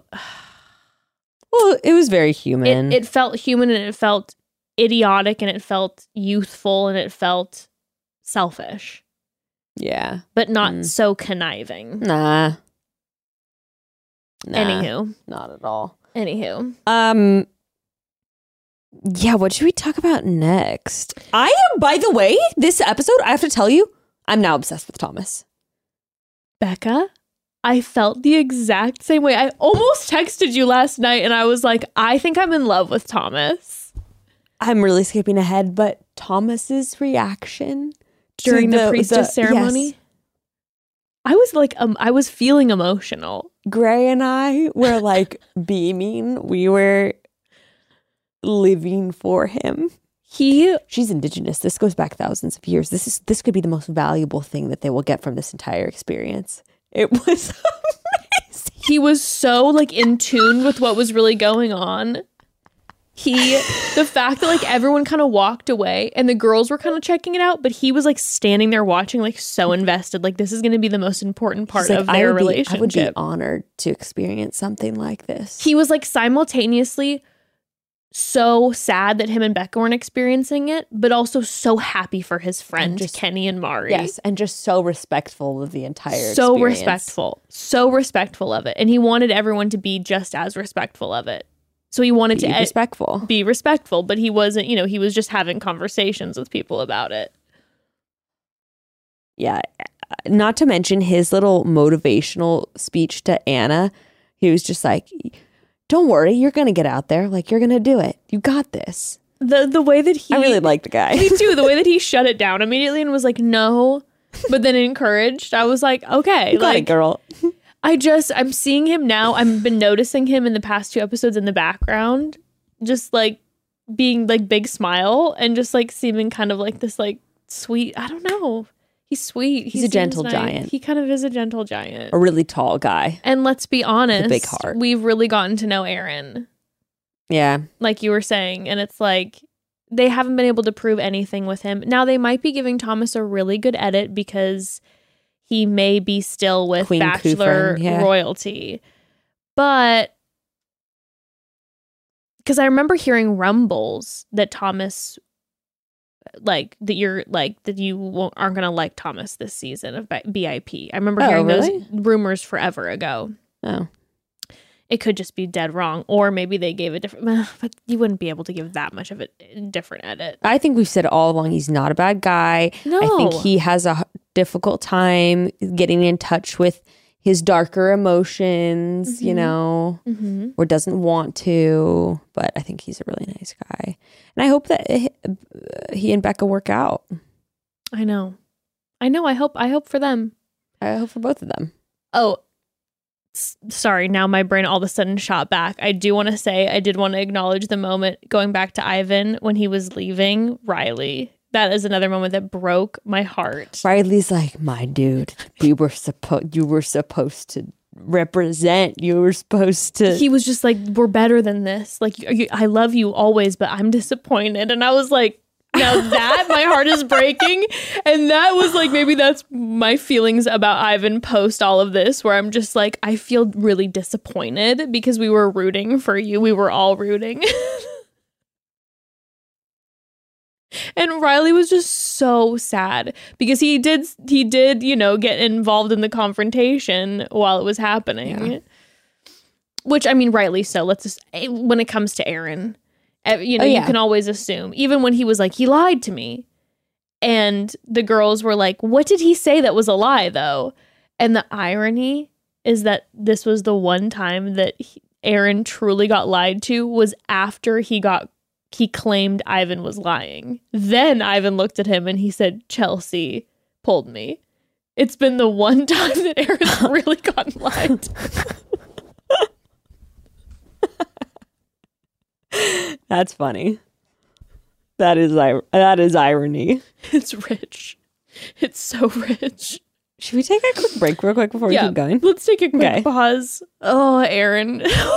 Well, it was very human. it felt human and it felt idiotic and it felt youthful and it felt selfish, yeah. but not so conniving. Nah. Anywho. Not at all. Yeah, what should we talk about next? I am, by the way, this episode, I have to tell you, I'm now obsessed with Thomas. Becca, I felt the exact same way. I almost texted you last night and I was like, I think I'm in love with Thomas. I'm really skipping ahead, but Thomas's reaction During to the priestess ceremony. yes. I was like, I was feeling emotional. Gray and I were like beaming. We were living for him. She's indigenous. This goes back thousands of years. This could be the most valuable thing that they will get from this entire experience. It was amazing. He was so like in tune with what was really going on. The fact that like everyone kind of walked away and the girls were kind of checking it out, but he was like standing there watching, like so invested. Like this is going to be the most important part He's like, of their I would relationship. be honored to experience something like this. He was like simultaneously so sad that him and Becca weren't experiencing it, but also so happy for his friends, Kenny and Mari. Yes, and just so respectful of the entire So experience. so respectful of it. And he wanted everyone to be just as respectful of it. So he wanted Be to respectful. be respectful, but he wasn't, you know, he was just having conversations with people about it. Yeah. Not to mention his little motivational speech to Anna. He was just like, don't worry, you're going to get out there. Like, you're going to do it. You got this. The way that he... I really like the guy. Me too. The way that he shut it down immediately and was like, no, but then encouraged. I was like, okay. You got it, girl. I'm seeing him now. I've been noticing him in the past 2 episodes in the background, just like being like big smile and just like seeming kind of like this like sweet, I don't know. He's sweet. He's a gentle giant. He kind of is a gentle giant. A really tall guy. And let's be honest, big heart. We've really gotten to know Aaron. Yeah. Like you were saying. And it's like, they haven't been able to prove anything with him. Now they might be giving Thomas a really good edit because he may be still with Queen Bachelor Kufrin, yeah. royalty. But because I remember hearing rumbles that Thomas, like that you aren't gonna like Thomas this season of BIP. I remember hearing those rumors forever ago. Oh, it could just be dead wrong, or maybe they gave a different. But you wouldn't be able to give that much of a different edit. I think we've said all along he's not a bad guy. No, I think he has a difficult time getting in touch with his darker emotions, you know, or doesn't want to. But I think he's a really nice guy. And I hope that he and Becca work out. I know. I hope for them. I hope for both of them. Oh, sorry. Now my brain all of a sudden shot back. I do want to say, I did want to acknowledge the moment going back to Ivan when he was leaving Riley. That is another moment that broke my heart. Riley's like, my dude, you were supposed to represent. You were supposed to. He was just like, we're better than this. Like, I love you always, but I'm disappointed. And I was like, now that my heart is breaking. And that was like, maybe that's my feelings about Ivan post all of this, where I'm just like, I feel really disappointed because we were rooting for you. We were all rooting. And Riley was just so sad because he did, you know, get involved in the confrontation while it was happening. Yeah. Which, I mean, rightly so. Let's just, when it comes to Aaron, you know, you can always assume. Even when he was like, he lied to me. And the girls were like, what did he say that was a lie, though? And the irony is that this was the one time that Aaron truly got lied to was after he claimed Ivan was lying. Then Ivan looked at him and he said, Chelsea pulled me. It's been the one time that Aaron's really gotten lied to. That's funny. That is irony. It's rich. It's so rich. Should we take a quick break real quick before we keep going? Let's take a quick pause. Oh, Aaron.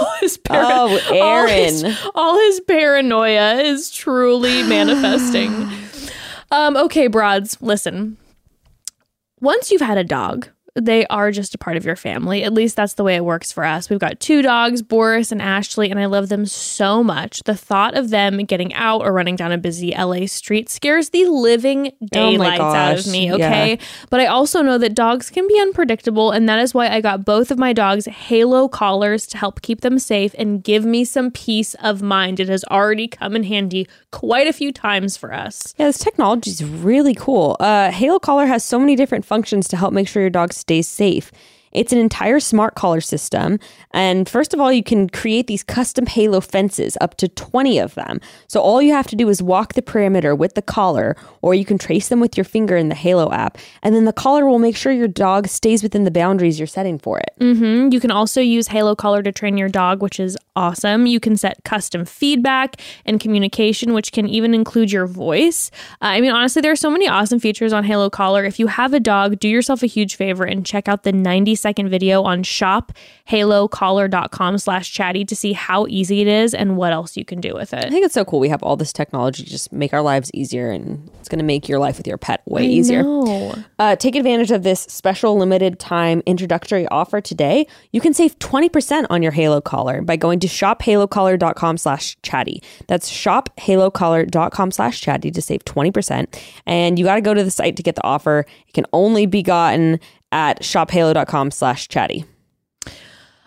Aaron. All his paranoia is truly manifesting. Okay, broads, listen. Once you've had a dog, they are just a part of your family. At least that's the way it works for us. We've got 2 dogs, Boris and Ashley, and I love them so much. The thought of them getting out or running down a busy LA street scares the living daylights out of me, okay? Yeah. But I also know that dogs can be unpredictable, and that is why I got both of my dogs Halo collars to help keep them safe and give me some peace of mind. It has already come in handy quite a few times for us. Yeah, this technology is really cool. Halo collar has so many different functions to help make sure your dog stays safe. It's an entire smart collar system. And first of all, you can create these custom Halo fences, up to 20 of them. So all you have to do is walk the perimeter with the collar, or you can trace them with your finger in the Halo app. And then the collar will make sure your dog stays within the boundaries you're setting for it. Mm-hmm. You can also use Halo collar to train your dog, which is awesome. You can set custom feedback and communication, which can even include your voice. I mean, honestly, there are so many awesome features on Halo collar. If you have a dog, do yourself a huge favor and check out the 90-second video on shophalocollar.com/chatty to see how easy it is and what else you can do with it. I think it's so cool. We have all this technology to just make our lives easier, and it's going to make your life with your pet way easier. Take advantage of this special limited time introductory offer today. You can save 20% on your Halo collar by going to shophalocollar.com/chatty. That's shophalocollar.com/chatty to save 20%. And you got to go to the site to get the offer. It can only be gotten at shophalo.com/chatty.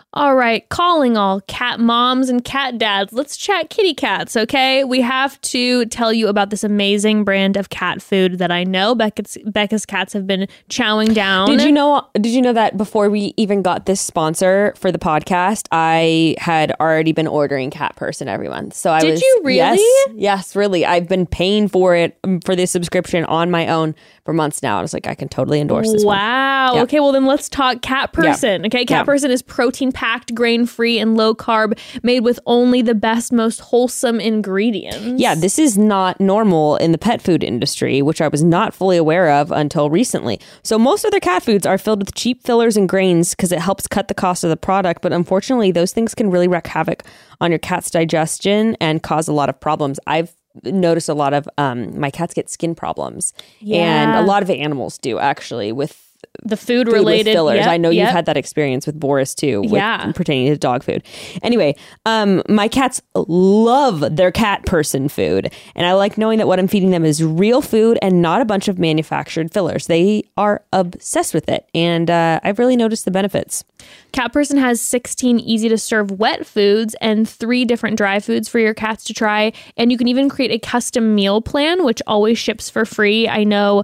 All right, calling all cat moms and cat dads. Let's chat kitty cats, okay? We have to tell you about this amazing brand of cat food that I know Becca's cats have been chowing down. Did you know that before we even got this sponsor for the podcast, I had already been ordering Cat Person every month. So Did you really? Yes, really. I've been paying for it, for this subscription on my own for months now. I was like, I can totally endorse this one. Wow. Yeah. Okay, well then let's talk Cat Person. Yeah. Okay, Cat Yeah. Person is protein-packed, grain-free, and low-carb, made with only the best, most wholesome ingredients. Yeah, this is not normal in the pet food industry, which I was not fully aware of until recently. So most of their cat foods are filled with cheap fillers and grains because it helps cut the cost of the product. But unfortunately, those things can really wreak havoc on your cat's digestion and cause a lot of problems. I've noticed a lot of my cats get skin problems. And a lot of animals do, actually, with the food-related fillers. Yep, I know yep. you've had that experience with Boris too, Yeah. pertaining to dog food. Anyway, my cats love their Cat Person food, and I like knowing that what I'm feeding them is real food and not a bunch of manufactured fillers. They are obsessed with it, and I've really noticed the benefits. Cat Person has 16 easy-to-serve wet foods and 3 different dry foods for your cats to try, and you can even create a custom meal plan, which always ships for free. I know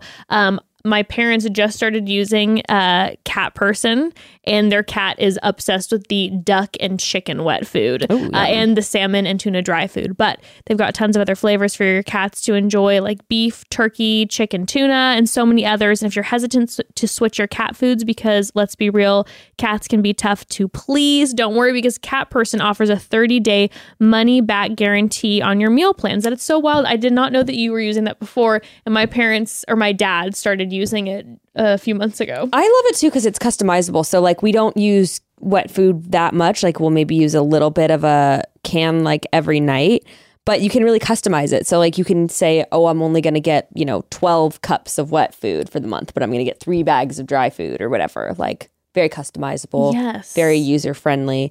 my parents just started using Cat Person, and their cat is obsessed with the duck and chicken wet food and the salmon and tuna dry food. But they've got tons of other flavors for your cats to enjoy, like beef, turkey, chicken, tuna, and so many others. And if you're hesitant to switch your cat foods, because let's be real, cats can be tough to please, don't worry, because Cat Person offers a 30-day money-back guarantee on your meal plans. That it's so wild. I did not know that you were using that before, and my parents or my dad started using it a few months ago. I love it too because it's customizable. So like we don't use wet food that much. Like we'll maybe use a little bit of a can like every night, but you can really customize it. So like you can say, oh, I'm only going to get, 12 cups of wet food for the month, but I'm going to get 3 bags of dry food or whatever. Like very customizable, Yes. very user friendly,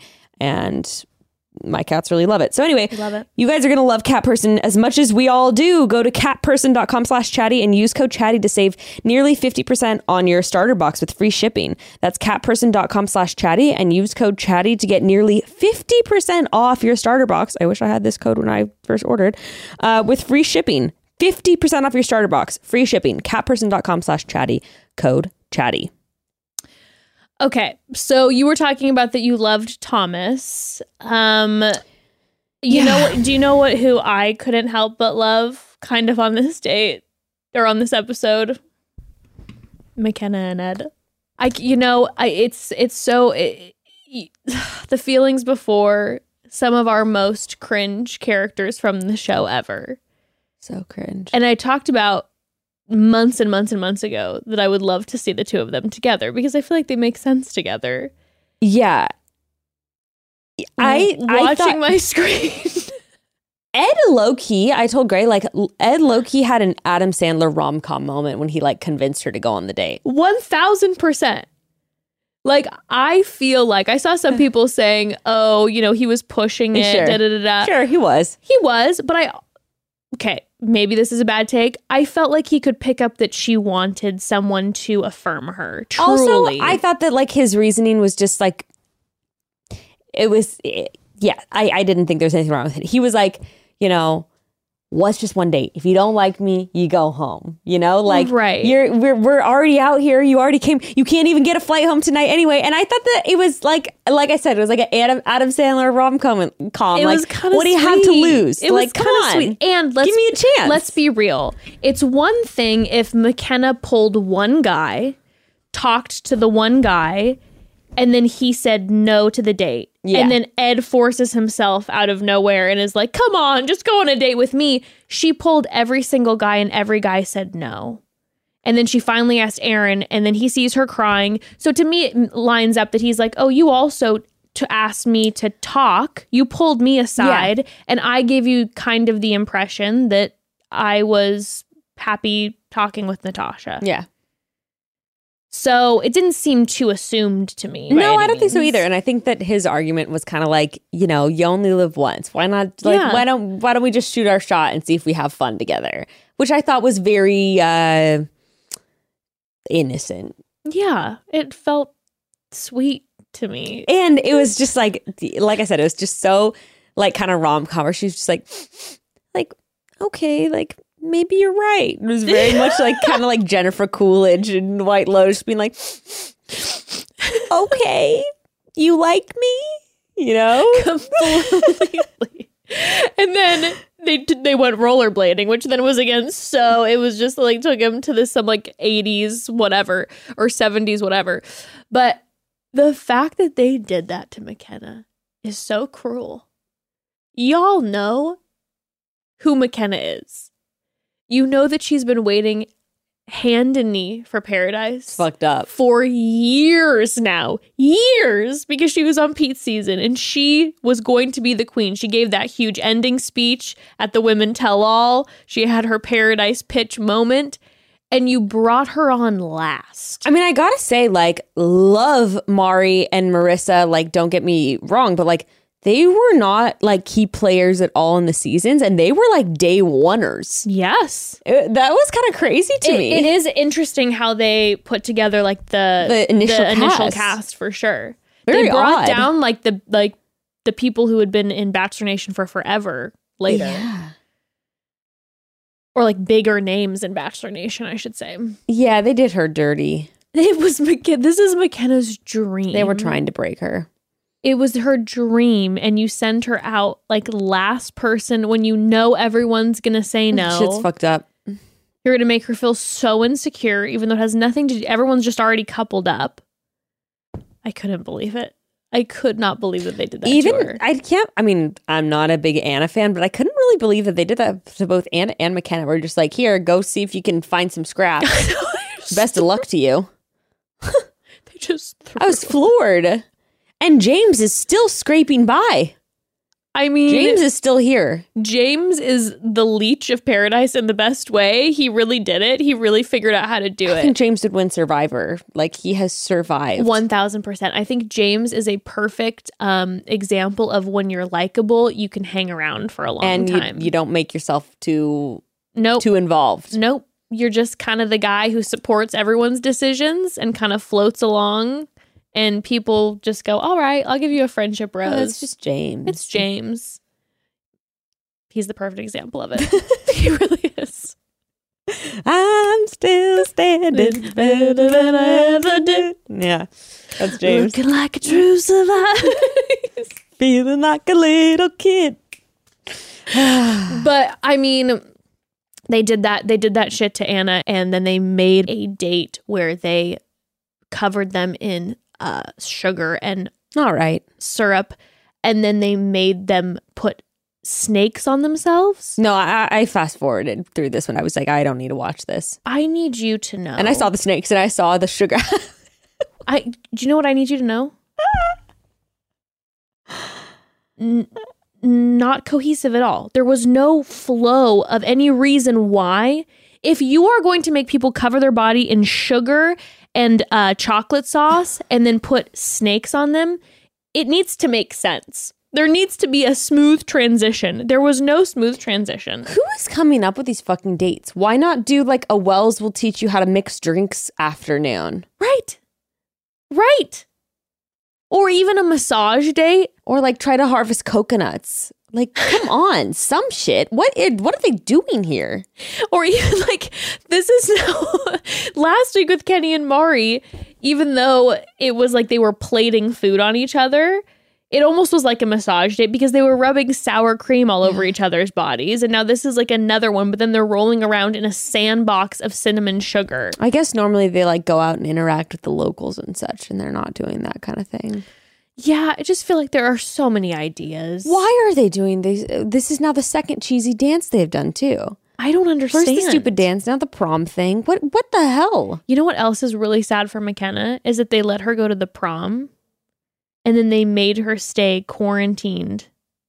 and my cats really love it. So anyway, Love it. you guys are going to love Cat Person as much as we all do. Go to catperson.com/chatty and use code chatty to save nearly 50% on your starter box with free shipping. That's catperson.com/chatty and use code chatty to get nearly 50% off your starter box. I wish I had this code when I first ordered, with free shipping. 50% off your starter box, free shipping. Catperson.com/chatty, code chatty. Okay, so you were talking about that you loved Thomas. Do you know who I couldn't help but love kind of on this date or on this episode? McKenna and Ed. The feelings before some of our most cringe characters from the show ever. So cringe. And I talked about months and months and months ago that I would love to see the two of them together because I feel like they make sense together. Yeah. I Watching thought my screen. Ed low-key, I told Gray, like Ed low-key had an Adam Sandler rom-com moment when he like convinced her to go on the date. 1000%. Like, I feel like I saw some people saying, oh, he was pushing it. Sure. Da, da, da, da. Sure, he was. He was, but okay, maybe this is a bad take. I felt like he could pick up that she wanted someone to affirm her. Truly. Also, I thought that like his reasoning was just like, I didn't think there was anything wrong with it. He was like, what's just one date? If you don't like me, you go home. Like right. We're already out here. You already came. You can't even get a flight home tonight anyway. And I thought that it was like I said, it was like an Adam Sandler rom-com. It like, was kind of what do you have to lose? It was kind of sweet. And give me a chance. Let's be real. It's one thing if McKenna pulled one guy, talked to the one guy, and then he said no to the date. Yeah. And then Ed forces himself out of nowhere and is like, come on, just go on a date with me. She pulled every single guy and every guy said no. And then she finally asked Aaron and then he sees her crying. So to me, it lines up that he's like, oh, you also to ask me to talk. You pulled me aside and I gave you kind of the impression that I was happy talking with Natasha. Yeah. So it didn't seem too assumed to me. No, I don't think so either. And I think that his argument was kind of like, you only live once. Why not? Like, why don't we just shoot our shot and see if we have fun together? Which I thought was very innocent. Yeah, it felt sweet to me. And it was just like I said, it was just so like kind of rom-com where she was just like, okay, like maybe you're right. It was very much like kind of like Jennifer Coolidge and White Lotus being like, okay, you like me, you know? Completely. And then they went rollerblading, which then was again, so it was just like took him to this some like 80s whatever or 70s whatever. But the fact that they did that to McKenna is so cruel. Y'all know who McKenna is. You know that she's been waiting hand and knee for Paradise. It's fucked up. For years now. Years! Because she was on Pete's season and she was going to be the queen. She gave that huge ending speech at the Women Tell All. She had her Paradise pitch moment. And you brought her on last. I mean, I gotta say, like, love Mari and Marissa. Like, don't get me wrong, but like, they were not like key players at all in the seasons, and they were like day oneers. Yes. That was kind of crazy to me. It is interesting how they put together like the initial cast for sure. Very they brought odd. down like the people who had been in Bachelor Nation for forever later. Yeah. Or like bigger names in Bachelor Nation, I should say. Yeah, they did her dirty. It was this is McKenna's dream. They were trying to break her. It was her dream, and you send her out like last person when you know everyone's gonna say no. Shit's fucked up. You're gonna make her feel so insecure, even though it has nothing to do. Everyone's just already coupled up. I couldn't believe it. I could not believe that they did that to her. I mean, I'm not a big Anna fan, but I couldn't really believe that they did that to both Anna and McKenna. We're just like, here, go see if you can find some scraps. Best of luck to you. They just I was floored. And James is still scraping by. I mean, James is still here. James is the leech of Paradise in the best way. He really did it. He really figured out how to do I it. think James would win Survivor. Like, he has survived. 1000%. I think James is a perfect example of when you're likable, you can hang around for a long time. And you don't make yourself too Nope. involved. Nope. You're just kind of the guy who supports everyone's decisions and kind of floats along. And people just go, all right, I'll give you a friendship rose. Oh, it's just James. It's James. He's the perfect example of it. He really is. I'm still standing better than I ever did. Yeah, that's James. Looking like a true survivor. Feeling like a little kid. But I mean, they did that shit to Anna, and then they made a date where they covered them in sugar and All right. syrup, and then they made them put snakes on themselves. No, I fast forwarded through this one. I was like, I don't need to watch this. I need you to know. And I saw the snakes and I saw the sugar. Do you know what I need you to know? Not cohesive at all. There was no flow of any reason why. If you are going to make people cover their body in sugar and chocolate sauce and then put snakes on them, it needs to make sense. There needs to be a smooth transition. There was no smooth transition. Who is coming up with these fucking dates? Why not do like a Wells will teach you how to mix drinks afternoon? Right. Right. Or even a massage date. Or like try to harvest coconuts. Like, come on, some shit. What are they doing here? Or even like, this is now, last week with Kenny and Mari, even though it was like they were plating food on each other, it almost was like a massage date because they were rubbing sour cream all over each other's bodies. And now this is like another one, but then they're rolling around in a sandbox of cinnamon sugar. I guess normally they like go out and interact with the locals and such, and they're not doing that kind of thing. Yeah, I just feel like there are so many ideas. Why are they doing these? This is now the second cheesy dance they've done too. I don't understand. First the stupid dance, now the prom thing. What the hell? You know what else is really sad for McKenna is that they let her go to the prom and then they made her stay quarantined.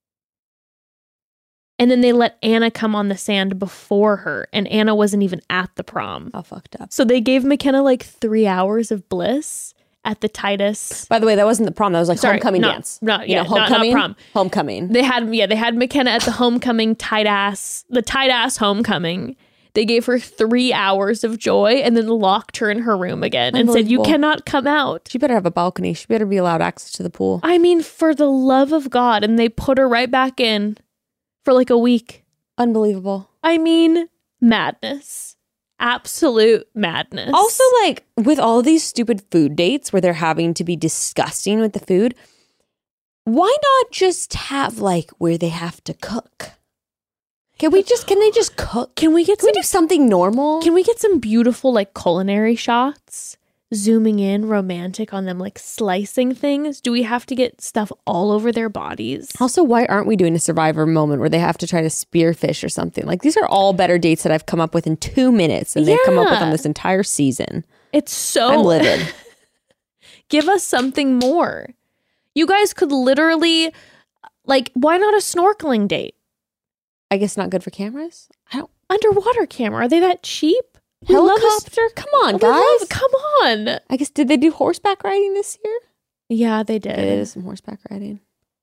And then they let Anna come on the sand before her, and Anna wasn't even at the prom. All fucked up. So they gave McKenna like 3 hours of bliss at the Titus. By the way, that wasn't the prom. That was like homecoming dance. Homecoming. Not prom. Homecoming. They had McKenna at the homecoming the tight ass homecoming. They gave her 3 hours of joy and then locked her in her room again and said, you Unbelievable. cannot come out. She better have a balcony. She better be allowed access to the pool. I mean, for the love of God. And they put her right back in for like a week. Unbelievable. I mean, madness. Absolute madness. Also, like, with all these stupid food dates where they're having to be disgusting with the food, why not just have, like, where they have to cook? Can they just cook? Can we Can we do something normal? Can we get some beautiful like culinary shots? Zooming in, romantic on them, like slicing things? Do we have to get stuff all over their bodies? Also, why aren't we doing a Survivor moment where they have to try to spearfish or something? Like, these are all better dates that I've come up with in 2 minutes and they've come up with on this entire season. It's so... I'm livid. Give us something more. You guys could literally, like, why not a snorkeling date? I guess not good for cameras? I don't... Underwater camera. Are they that cheap? We love Helicopter? Come on, we guys. love- come on. I guess, did they do horseback riding this year? Yeah, they did. They did some horseback riding.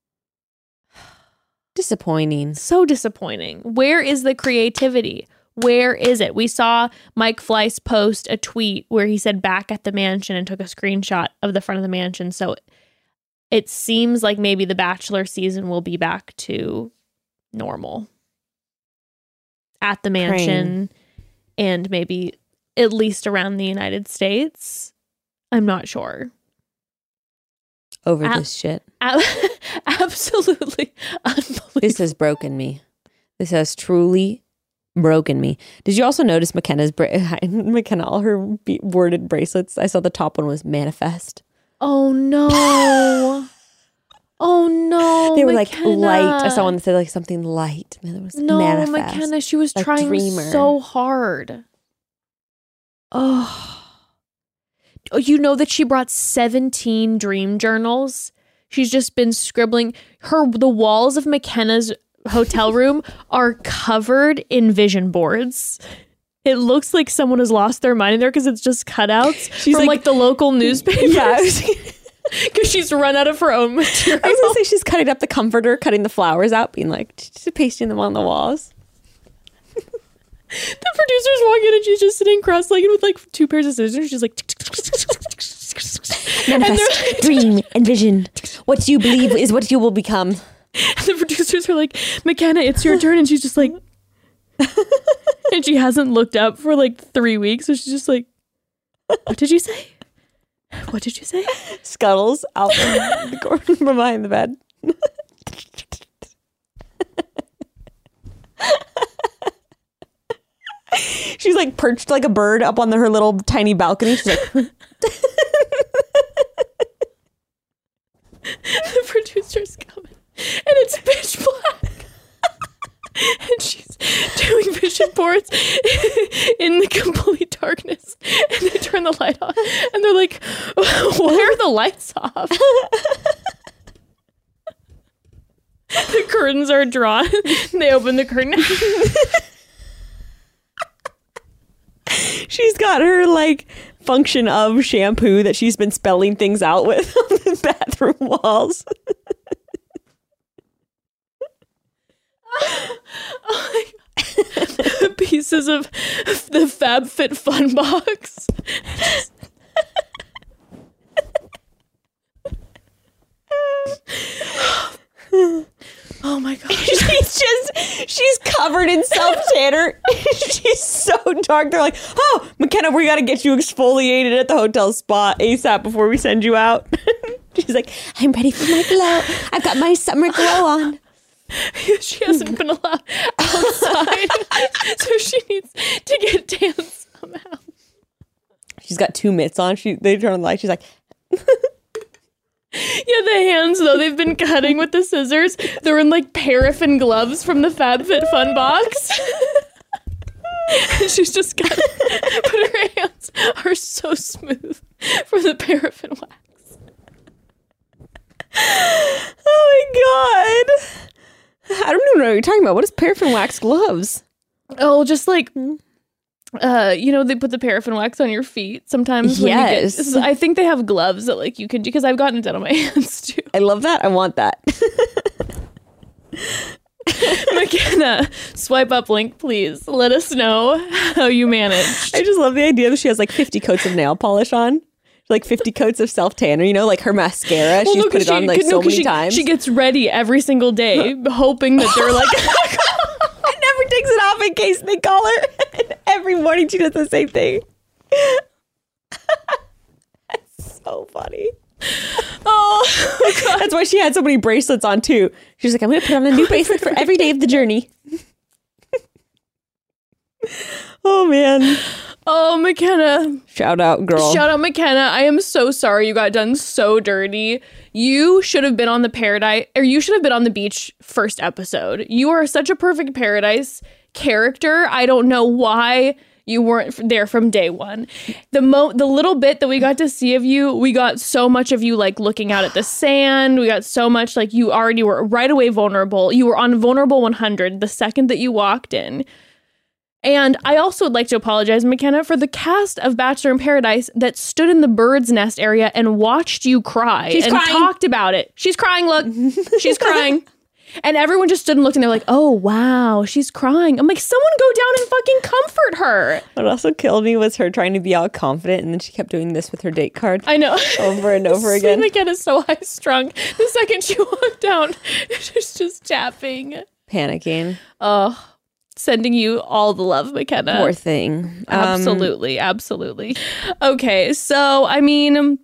Disappointing. So disappointing. Where is the creativity? Where is it? We saw Mike Fleiss post a tweet where he said back at the mansion and took a screenshot of the front of the mansion. So it seems like maybe the Bachelor season will be back to normal at the mansion and maybe at least around the United States. I'm not sure. Over this shit. Absolutely unbelievable. This has broken me. This has truly broken me. Did you also notice McKenna, all her worded bracelets? I saw the top one was manifest. Oh no. Oh no. They were McKenna. like light. I saw one that said like something light. And it was No, manifest. McKenna, she was like trying dreamer. so hard. Oh. You know that she brought 17 dream journals? She's just been scribbling. The walls of McKenna's hotel room are covered in vision boards. It looks like someone has lost their mind in there because it's just cutouts from like the local newspapers. Yeah. Because she's run out of her own material. I was going to say she's cutting up the comforter, cutting the flowers out, being like, just pasting them on the walls. The producers walk in and she's just sitting cross-legged with like 2 pairs of scissors. She's like... Manifest, dream, envision. What you believe is what you will become. And the producers are like, McKenna, it's your turn. And she's just like... and she hasn't looked up for like 3 weeks. So she's just like, what did you say? What did you say? Scuttles out from the corner from behind the bed. She's like perched like a bird up on her little tiny balcony. She's like... The producer's coming. And it's pitch black. And she's doing vision boards in the complete darkness. And they turn the light on. And they're like, why are the lights off? The curtains are drawn. They open the curtain. She's got her like function of shampoo that she's been spelling things out with on the bathroom walls. Oh my God. Pieces of the FabFitFun box. Oh my God. She's covered in self-tanner. She's so dark. They're like, oh, McKenna, we got to get you exfoliated at the hotel spa ASAP before we send you out. She's like, I'm ready for my glow. I've got my summer glow on. She hasn't been allowed outside. So she needs to get tan somehow. She's got 2 mitts on. They turn on the light. She's like... Yeah, the hands, though, they've been cutting with the scissors. They're in, like, paraffin gloves from the FabFitFun box. And she's just got... But her hands are so smooth from the paraffin wax. Oh, my God. I don't even know what you're talking about. What is paraffin wax gloves? Oh, just, like... you know, they put the paraffin wax on your feet sometimes. Yes. When you get, I think they have gloves that like you can do because I've gotten it done on my hands too. I love that. I want that. McKenna, swipe up link, please. Let us know how you managed. I just love the idea that she has like 50 coats of nail polish on. Like 50 coats of self tanner, you know, like her mascara. She's put it on like so many times. She gets ready every single day, hoping that they're like. And never takes it off in case they call her. And every morning she does the same thing. That's so funny. Oh, God. That's why she had so many bracelets on too. She's like, I'm going to put on a new bracelet for every day of the journey. Oh, man. Oh, McKenna. Shout out, girl. Shout out, McKenna. I am so sorry you got done so dirty. You should have been on the Paradise, or you should have been on the beach first episode. You are such a perfect Paradise character. I don't know why you weren't there from day one. The little bit that we got to see of you, we got so much of you like looking out at the sand. We got so much like you already were right away vulnerable. You were on vulnerable 100 the second that you walked in. And I also would like to apologize, McKenna, for the cast of Bachelor in Paradise that stood in the bird's nest area and watched you cry and talked about it. She's crying, look. She's crying. And everyone just stood and looked and they're like, oh, wow, she's crying. I'm like, someone go down and fucking comfort her. What also killed me was her trying to be all confident and then she kept doing this with her date card. I know. Over and over again. McKenna's so high strung. The second she walked down, she's just tapping. Panicking. Oh. Sending you all the love, McKenna. Poor thing. Absolutely. Absolutely. Okay. So, I mean,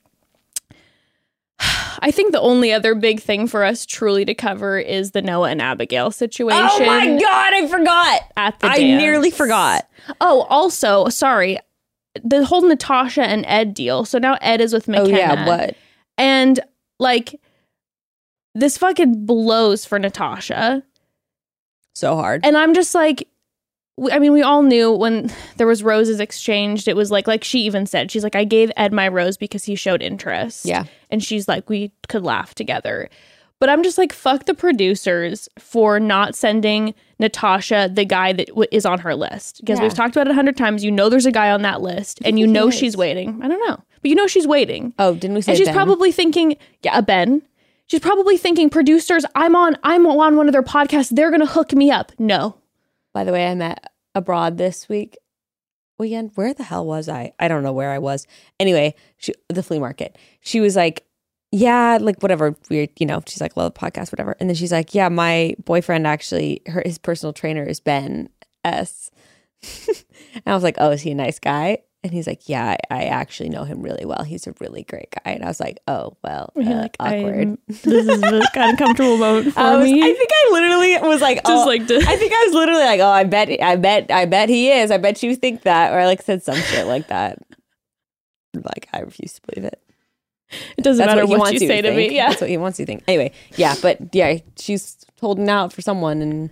I think the only other big thing for us truly to cover is the Noah and Abigail situation. Oh my God, I forgot. At the I dance. nearly forgot. Oh, also, sorry. The whole Natasha and Ed deal. So now Ed is with McKenna. Oh yeah, what? And like, this fucking blows for Natasha. So hard. And I'm just like, I mean, we all knew when there was roses exchanged, it was like she even said, she's like, I gave Ed my rose because he showed interest. Yeah. And she's like, we could laugh together. But I'm just like, fuck the producers for not sending Natasha the guy that is on her list. Because we've talked about it 100 times. You know there's a guy on that list and you know she's waiting. I don't know. But you know she's waiting. Oh, didn't we say And she's Ben? probably thinking, Ben. She's probably thinking, producers, I'm on one of their podcasts. They're going to hook me up. No. By the way, I met abroad this weekend. Where the hell was I? I don't know where I was. Anyway, the flea market. She was like, yeah, like whatever, weird, you know, she's like, love the podcast, whatever. And then she's like, yeah, my boyfriend actually, his personal trainer is Ben S. And I was like, oh, is he a nice guy? And he's like, yeah, I actually know him really well. He's a really great guy. And I was like, oh, well, awkward. This is a kind of comfortable moment for me. I think I literally was like, I think I was literally like, oh, I bet he is. I bet you think that. Or I like said some shit like that. Like, I refuse to believe it. It doesn't matter what you say to me. Yeah. That's what he wants you to think. Anyway, yeah, but yeah, she's holding out for someone and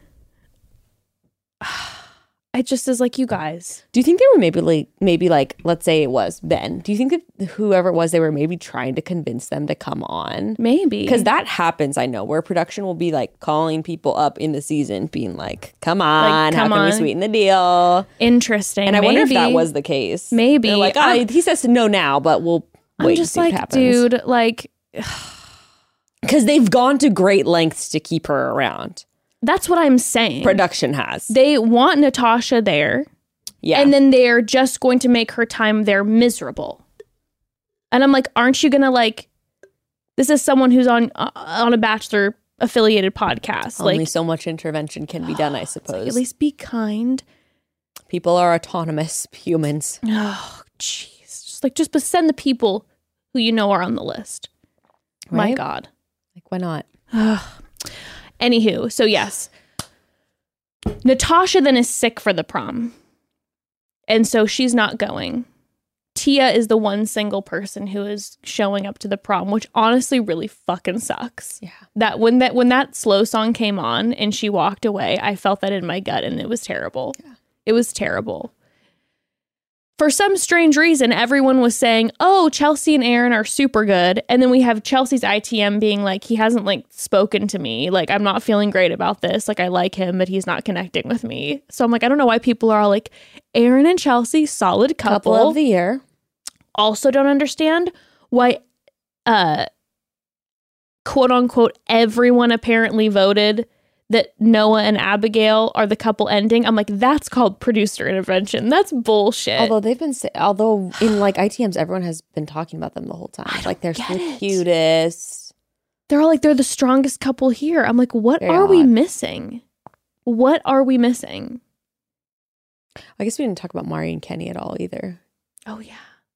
it just is like, you guys. Do you think they were maybe like, let's say it was Ben. Do you think that whoever it was, they were maybe trying to convince them to come on? Maybe. Because that happens, I know, where production will be like calling people up in the season being like, come on, how can we sweeten the deal? Interesting. And I wonder if that was the case. Maybe. They're like, he says no now, but we'll wait and see what happens. Dude, like. Because they've gone to great lengths to keep her around. That's what I'm saying. Production has. They want Natasha there. Yeah. And then they're just going to make her time there miserable. And I'm like, aren't you going to like, this is someone who's on a Bachelor affiliated podcast. Only like, so much intervention can be done, I suppose. Like, at least be kind. People are autonomous humans. Oh, jeez. Just send the people who you know are on the list. Right? My God. Like, why not? Anywho, so yes. Natasha then is sick for the prom. And so she's not going. Tia is the one single person who is showing up to the prom, which honestly really fucking sucks. Yeah. That when that slow song came on and she walked away, I felt that in my gut and it was terrible. Yeah. It was terrible. For some strange reason, everyone was saying, oh, Chelsea and Aaron are super good. And then we have Chelsea's ITM being like, he hasn't like spoken to me. Like, I'm not feeling great about this. Like, I like him, but he's not connecting with me. So I'm like, I don't know why people are all like, Aaron and Chelsea, solid couple of the year. Also don't understand why, quote unquote, everyone apparently voted that Noah and Abigail are the couple ending, I'm like, that's called producer intervention. That's bullshit. Although in like ITMs, everyone has been talking about them the whole time. Like they're so cutest. They're all like, they're the strongest couple here. I'm like, what are we missing? What are we missing? I guess we didn't talk about Mari and Kenny at all either. Oh, yeah.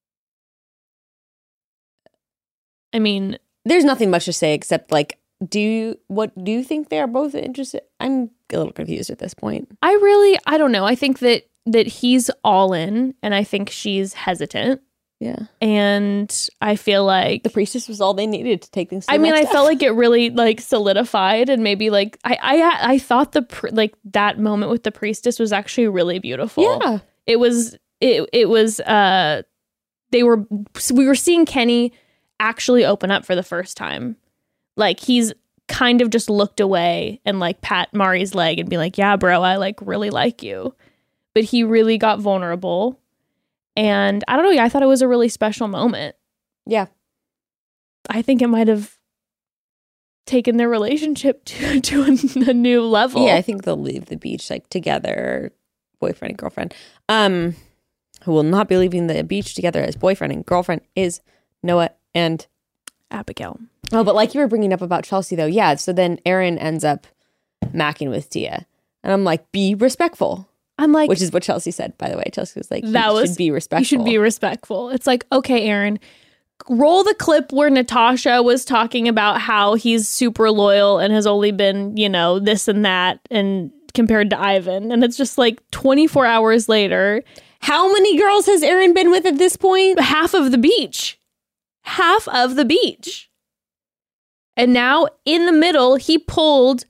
I mean, there's nothing much to say except like, do you think they are both interested? I'm a little confused at this point. I don't know. I think that he's all in, and I think she's hesitant. Yeah. And I feel like the priestess was all they needed to take things to the I next felt like it really like solidified, and maybe like I thought that moment with the priestess was actually really beautiful. Yeah. We were seeing Kenny actually open up for the first time. Like he's kind of just looked away and like pat Mari's leg and be like, yeah, bro, I like really like you. But he really got vulnerable. And I don't know. Yeah, I thought it was a really special moment. Yeah. I think it might have taken their relationship to a new level. Yeah, I think they'll leave the beach like together, boyfriend and girlfriend. Who will not be leaving the beach together as boyfriend and girlfriend is Noah and Abigail. Oh, but like you were bringing up about Chelsea though. Yeah, so then Aaron ends up macking with Tia. And I'm like, be respectful. I'm like, which is what Chelsea said, by the way. Chelsea was like, should be respectful. You should be respectful. It's like, okay, Aaron, roll the clip where Natasha was talking about how he's super loyal and has only been, this and that, and compared to Ivan. And it's just like 24 hours later. How many girls has Aaron been with at this point? Half of the beach. And now in the middle, he pulled,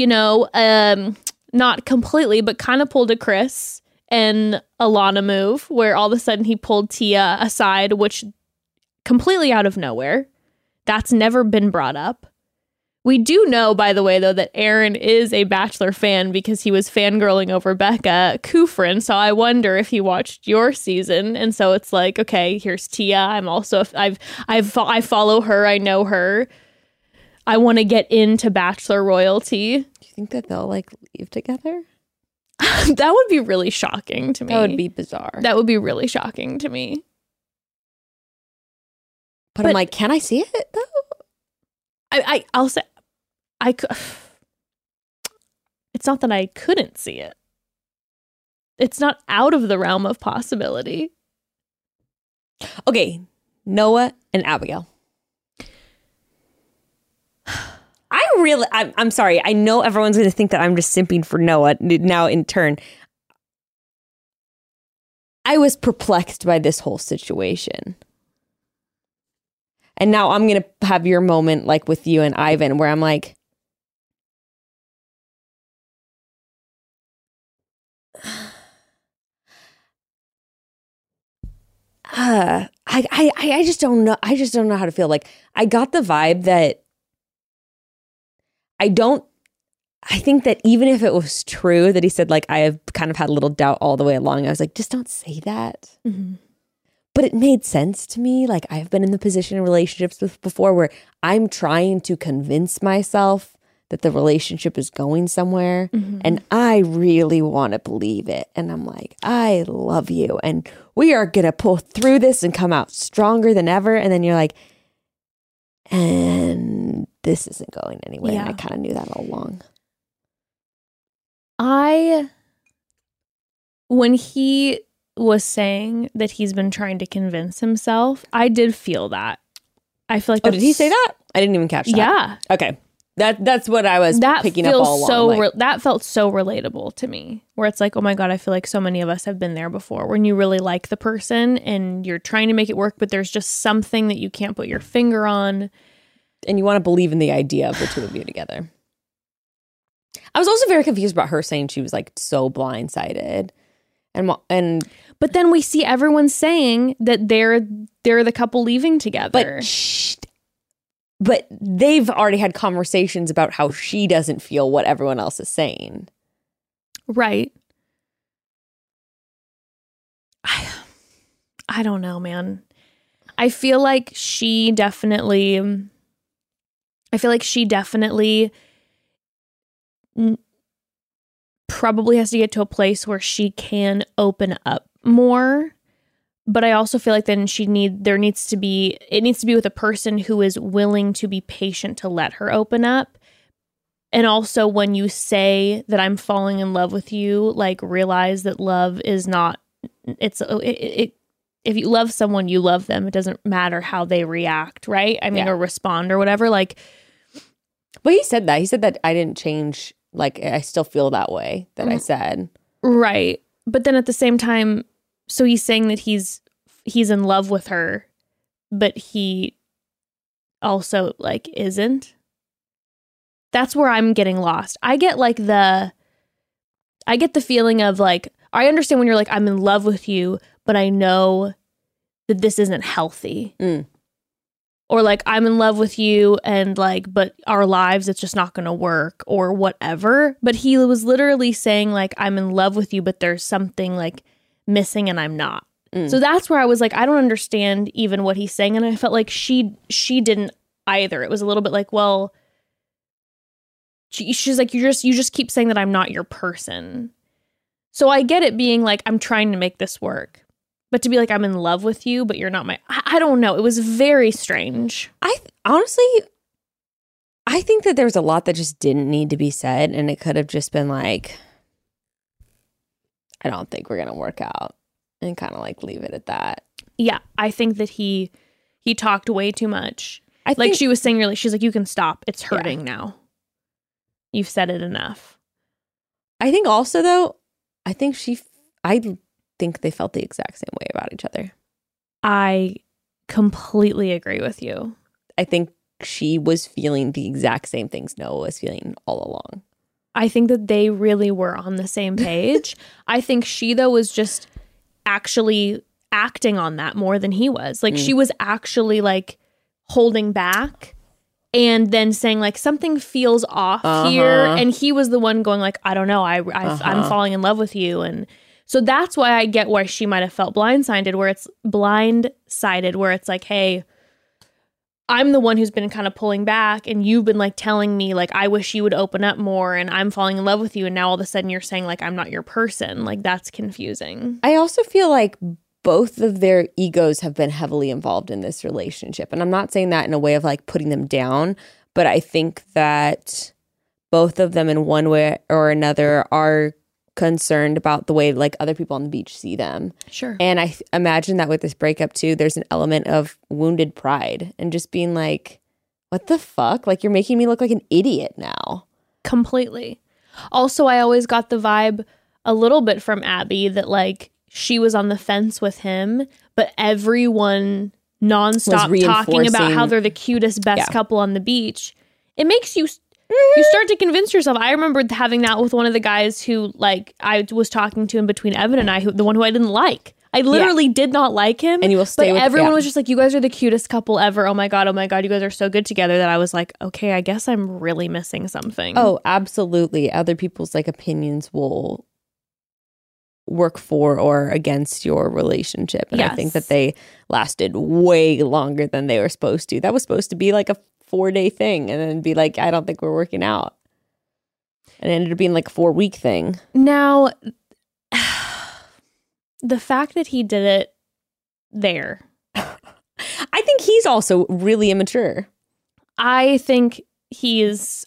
not completely, but kind of pulled a Chris and Alana move where all of a sudden he pulled Tia aside, which completely out of nowhere. That's never been brought up. We do know, by the way, though, that Aaron is a Bachelor fan because he was fangirling over Becca Kufrin. So I wonder if he watched your season. And so it's like, okay, here's Tia. I'm also, I follow her. I know her. I want to get into Bachelor royalty. Do you think that they'll like leave together? That would be really shocking to me. That would be bizarre. That would be really shocking to me. But I'm like, can I see it though? I'll say I could. It's not that I couldn't see it. It's not out of the realm of possibility. Okay, Noah and Abigail. I'm sorry. I know everyone's going to think that I'm just simping for Noah now in turn. I was perplexed by this whole situation. And now I'm going to have your moment like with you and Ivan where I'm like, I just don't know. I just don't know how to feel. Like I got the vibe that I think that even if it was true that he said like, I have kind of had a little doubt all the way along. I was like, just don't say that. Mm-hmm. But it made sense to me. Like I've been in the position in relationships with before where I'm trying to convince myself that the relationship is going somewhere. Mm-hmm. And I really want to believe it. And I'm like, I love you. And we are going to pull through this and come out stronger than ever. And then you're like, and this isn't going anywhere. Yeah. And I kind of knew that all along. When he was saying that he's been trying to convince himself, I did feel that. I feel like did he say that? I didn't even catch that. Yeah. Okay. That's what I was picking up all along. That felt so relatable to me, where it's like, oh my God, I feel like so many of us have been there before when you really like the person and you're trying to make it work, but there's just something that you can't put your finger on. And you want to believe in the idea of the two of you together. I was also very confused about her saying she was like so blindsided. But then we see everyone saying that they're the couple leaving together. But they've already had conversations about how she doesn't feel what everyone else is saying. Right. I don't know, man. I feel like she definitely probably has to get to a place where she can open up more. But I also feel like then it needs to be with a person who is willing to be patient to let her open up. And also when you say that I'm falling in love with you, like realize that love is not, if you love someone, you love them. It doesn't matter how they react, right? I mean, or respond or whatever. Like, but he said that I didn't change. Like, I still feel that way that I said. Right. But then at the same time, so he's saying that he's in love with her, but he also like isn't. That's where I'm getting lost. I get the feeling of like, I understand when you're like, I'm in love with you, but I know that this isn't healthy. Or like, I'm in love with you and like, but our lives, it's just not going to work or whatever. But he was literally saying like, I'm in love with you, but there's something like missing and I'm not. So that's where I was like, I don't understand even what he's saying. And I felt like she didn't either. It was a little bit like, well, she's like, you just keep saying that I'm not your person. So I get it being like, I'm trying to make this work. But to be like, I'm in love with you, but you're not I don't know. It was very strange. Honestly, I think that there's a lot that just didn't need to be said. And it could have just been like, I don't think we're going to work out. And kind of like leave it at that. Yeah, I think that he talked way too much. Like she was saying, really, she's like, you can stop. It's hurting now. You've said it enough. I think also though, I think they felt the exact same way about each other. I completely agree with you. I think she was feeling the exact same things Noah was feeling all along. I think that they really were on the same page. I think she though was just actually acting on that more than he was. Like she was actually like holding back and then saying like something feels off here, and he was the one going like, I don't know, I'm falling in love with you. And so that's why I get why she might have felt blindsided, where it's like, hey, I'm the one who's been kind of pulling back and you've been like telling me like, I wish you would open up more and I'm falling in love with you. And now all of a sudden you're saying like, I'm not your person. Like that's confusing. I also feel like both of their egos have been heavily involved in this relationship. And I'm not saying that in a way of like putting them down, but I think that both of them in one way or another are concerned about the way like other people on the beach see them. Sure. And I imagine that with this breakup too, there's an element of wounded pride and just being like, what the fuck? Like you're making me look like an idiot now. Completely. Also, I always got the vibe a little bit from Abby that like she was on the fence with him, but everyone nonstop talking about how they're the cutest, best couple on the beach. It makes you start to convince yourself. I remember having that with one of the guys who like I was talking to in between Evan and I, the one who I didn't like. I literally did not like him. And you will stay with everyone was just like, you guys are the cutest couple ever. Oh my God, you guys are so good together, that I was like, okay, I guess I'm really missing something. Oh, absolutely. Other people's like opinions will work for or against your relationship. And I think that they lasted way longer than they were supposed to. That was supposed to be like a 4-day thing and then be like, I don't think we're working out. And it ended up being like a 4-week thing. Now, the fact that he did it there. I think he's also really immature. I think he is,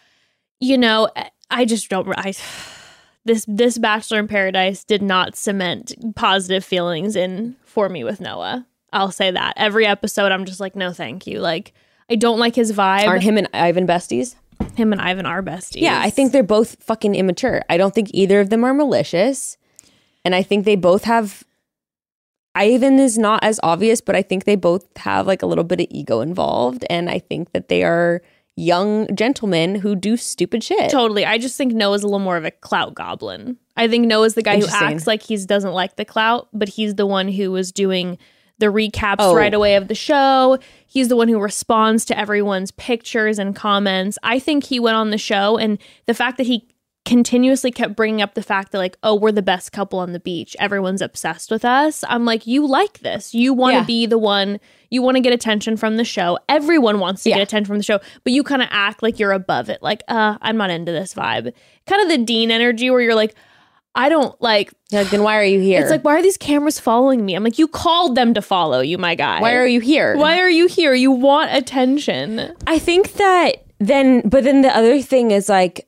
I just don't, this Bachelor in Paradise did not cement positive feelings for me with Noah. I'll say that. Every episode, I'm just like, no, thank you. Like, I don't like his vibe. Aren't him and Ivan besties? Him and Ivan are besties. Yeah, I think they're both fucking immature. I don't think either of them are malicious. And I think they both have... Ivan is not as obvious, but I think they both have like a little bit of ego involved. And I think that they are young gentlemen who do stupid shit. Totally. I just think Noah's a little more of a clout goblin. I think Noah's the guy who acts like he doesn't like the clout, but he's the one who was doing the recaps right away of the show. He's the one who responds to everyone's pictures and comments. I think he went on the show, and the fact that he continuously kept bringing up the fact that like, oh, we're the best couple on the beach. Everyone's obsessed with us. I'm like, you like this. You want to be the one. You want to get attention from the show. Everyone wants to get attention from the show, but you kind of act like you're above it. Like, I'm not into this vibe. Kind of the Dean energy where you're like, I don't like. Then why are you here? It's like, why are these cameras following me? I'm like, you called them to follow you, my guy. Why are you here? Why are you here? You want attention. I think that then the other thing is like,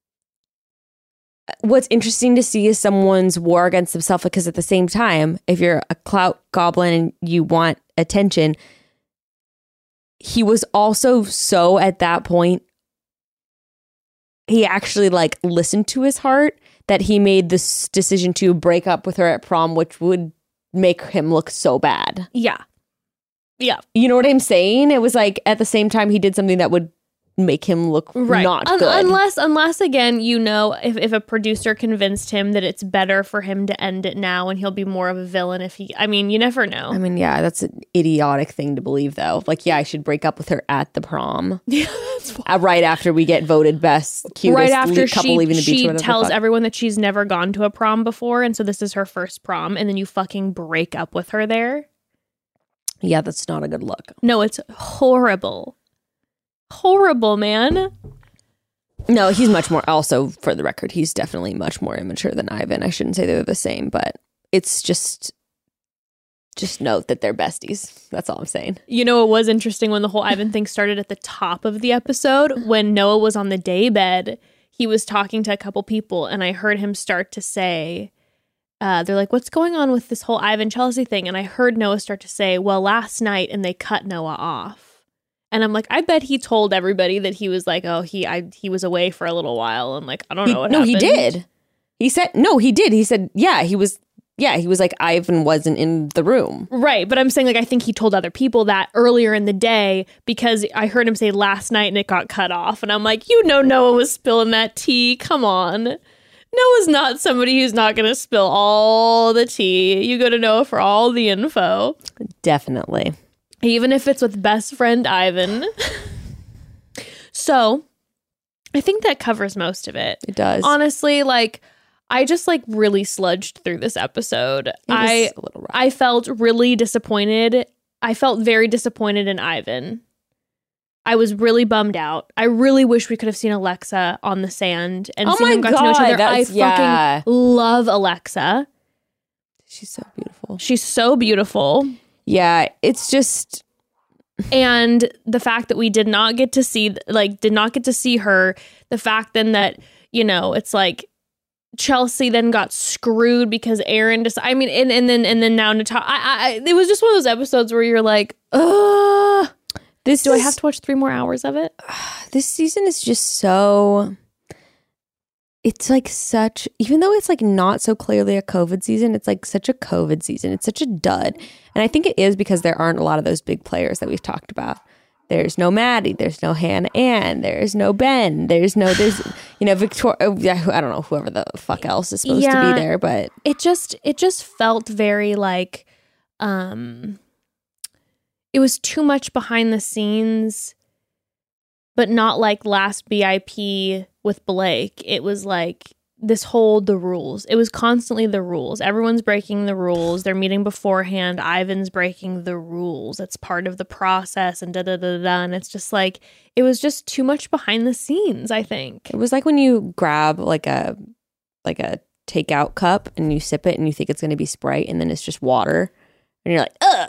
what's interesting to see is someone's war against themselves, because at the same time, if you're a clout goblin and you want attention, he was also so at that point, he actually like listened to his heart, that he made this decision to break up with her at prom, which would make him look so bad. Yeah. Yeah. You know what I'm saying? It was like at the same time he did something that would make him look not good. Unless again, you know, if a producer convinced him that it's better for him to end it now and he'll be more of a villain if he, I mean, you never know. I mean, yeah, that's an idiotic thing to believe though. Like, yeah, I should break up with her at the prom. Yeah, that's fine. Right after we get voted best cutest right after couple leaving the beach. She tells everyone that she's never gone to a prom before, and so this is her first prom, and then you fucking break up with her there. Yeah, that's not a good look. No, it's horrible. Horrible, man. No, he's much more, also for the record, he's definitely much more immature than Ivan. I shouldn't say they're the same, but it's just note that they're besties. That's all I'm saying. You know, it was interesting when the whole Ivan thing started at the top of the episode. When Noah was on the daybed, he was talking to a couple people, and I heard him start to say, they're like, what's going on with this whole Ivan Chelsea thing? And I heard Noah start to say, well, last night, and they cut Noah off. And I'm like, I bet he told everybody that he was like, oh, he was away for a little while. And like, I don't know what happened. No, he did. He said, no, he did. He said, he was like, Ivan wasn't in the room. Right. But I'm saying, like, I think he told other people that earlier in the day, because I heard him say last night and it got cut off. And I'm like, you know, Noah was spilling that tea. Come on. Noah's not somebody who's not going to spill all the tea. You go to Noah for all the info. Definitely. Even if it's with best friend Ivan. So, I think that covers most of it. It does. Honestly, like, I just like really sludged through this episode. A little rough. I felt really disappointed. I felt very disappointed in Ivan. I was really bummed out. I really wish we could have seen Alexa on the sand and seen them got to know each other. I fucking love Alexa. She's so beautiful. She's so beautiful. Yeah, it's just, and the fact that we did not get to see her, the fact then that, you know, it's like Chelsea then got screwed because Aaron just, I mean, and then now Natasha, it was just one of those episodes where you're like, ugh. Do I have to watch 3 more hours of it? This season is just so, it's like such, even though it's like not so clearly a COVID season, it's like such a COVID season. It's such a dud. And I think it is because there aren't a lot of those big players that we've talked about. There's no Maddie. There's no Hannah Ann. There's no Ben. There's you know, Victoria. I don't know, whoever the fuck else is supposed to be there, but it just felt very like, it was too much behind the scenes, but not like last BIP with Blake. It was like the rules. It was constantly the rules. Everyone's breaking the rules. They're meeting beforehand. Ivan's breaking the rules. It's part of the process and da-da-da-da. And it's just like, it was just too much behind the scenes, I think. It was like when you grab like a takeout cup and you sip it and you think it's going to be Sprite and then it's just water. And you're like, ugh.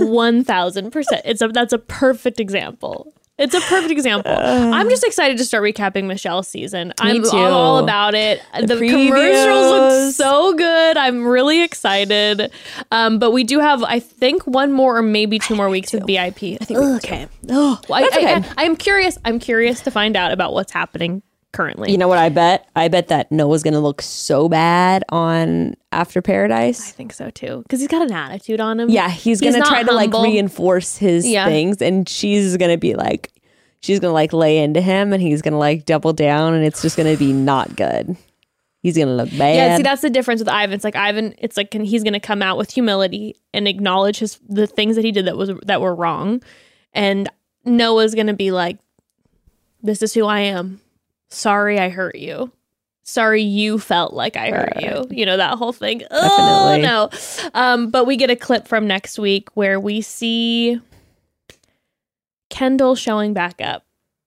1000%. That's a perfect example. It's a perfect example. I'm just excited to start recapping Michelle's season. I'm all about it. The commercials look so good. I'm really excited. But we do have, I think, 1 more or maybe 2 more weeks of BIP. I think okay. Oh, okay. I'm curious. I'm curious to find out about what's happening currently. You know what I bet? I bet that Noah's going to look so bad on After Paradise. I think so too. Because he's got an attitude on him. Yeah, he's going to try to like reinforce his things, and she's going to be like, she's going to like lay into him, and he's going to like double down, and it's just going to be not good. He's going to look bad. Yeah, see, that's the difference with Ivan. It's like Ivan, it's like he's going to come out with humility and acknowledge the things that he did that were wrong. And Noah's going to be like, this is who I am. Sorry I hurt you. sorry you felt like I hurt you. You know, that whole thing. Definitely. Oh, no. But we get a clip from next week where we see Kendall showing back up.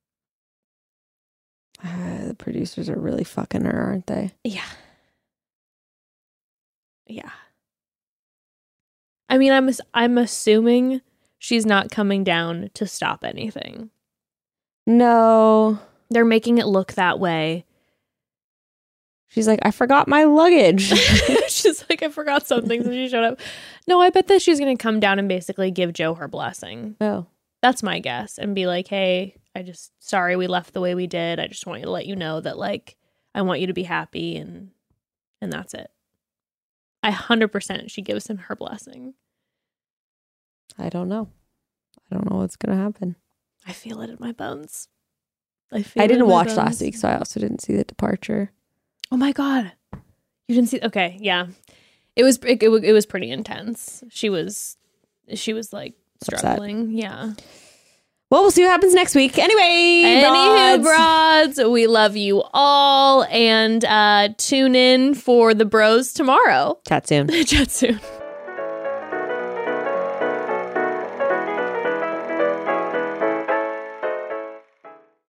The producers are really fucking her, aren't they? Yeah. Yeah. I mean, I'm assuming she's not coming down to stop anything. No. They're making it look that way. She's like, I forgot my luggage. She's like, I forgot something, so she showed up. No, I bet that she's going to come down and basically give Joe her blessing. Oh. That's my guess. And be like, hey, sorry we left the way we did. I just want you to let you know that, like, I want you to be happy, and that's it. 100% she gives him her blessing. I don't know. I don't know what's going to happen. I feel it in my bones. I didn't watch last week, so I also didn't see the departure. Oh my God. You didn't see? Okay. Yeah. It was pretty intense. She was like struggling. Upset. Yeah. Well, we'll see what happens next week. Anywho, broads, we love you all, and tune in for the bros tomorrow. Chat soon. Chat soon.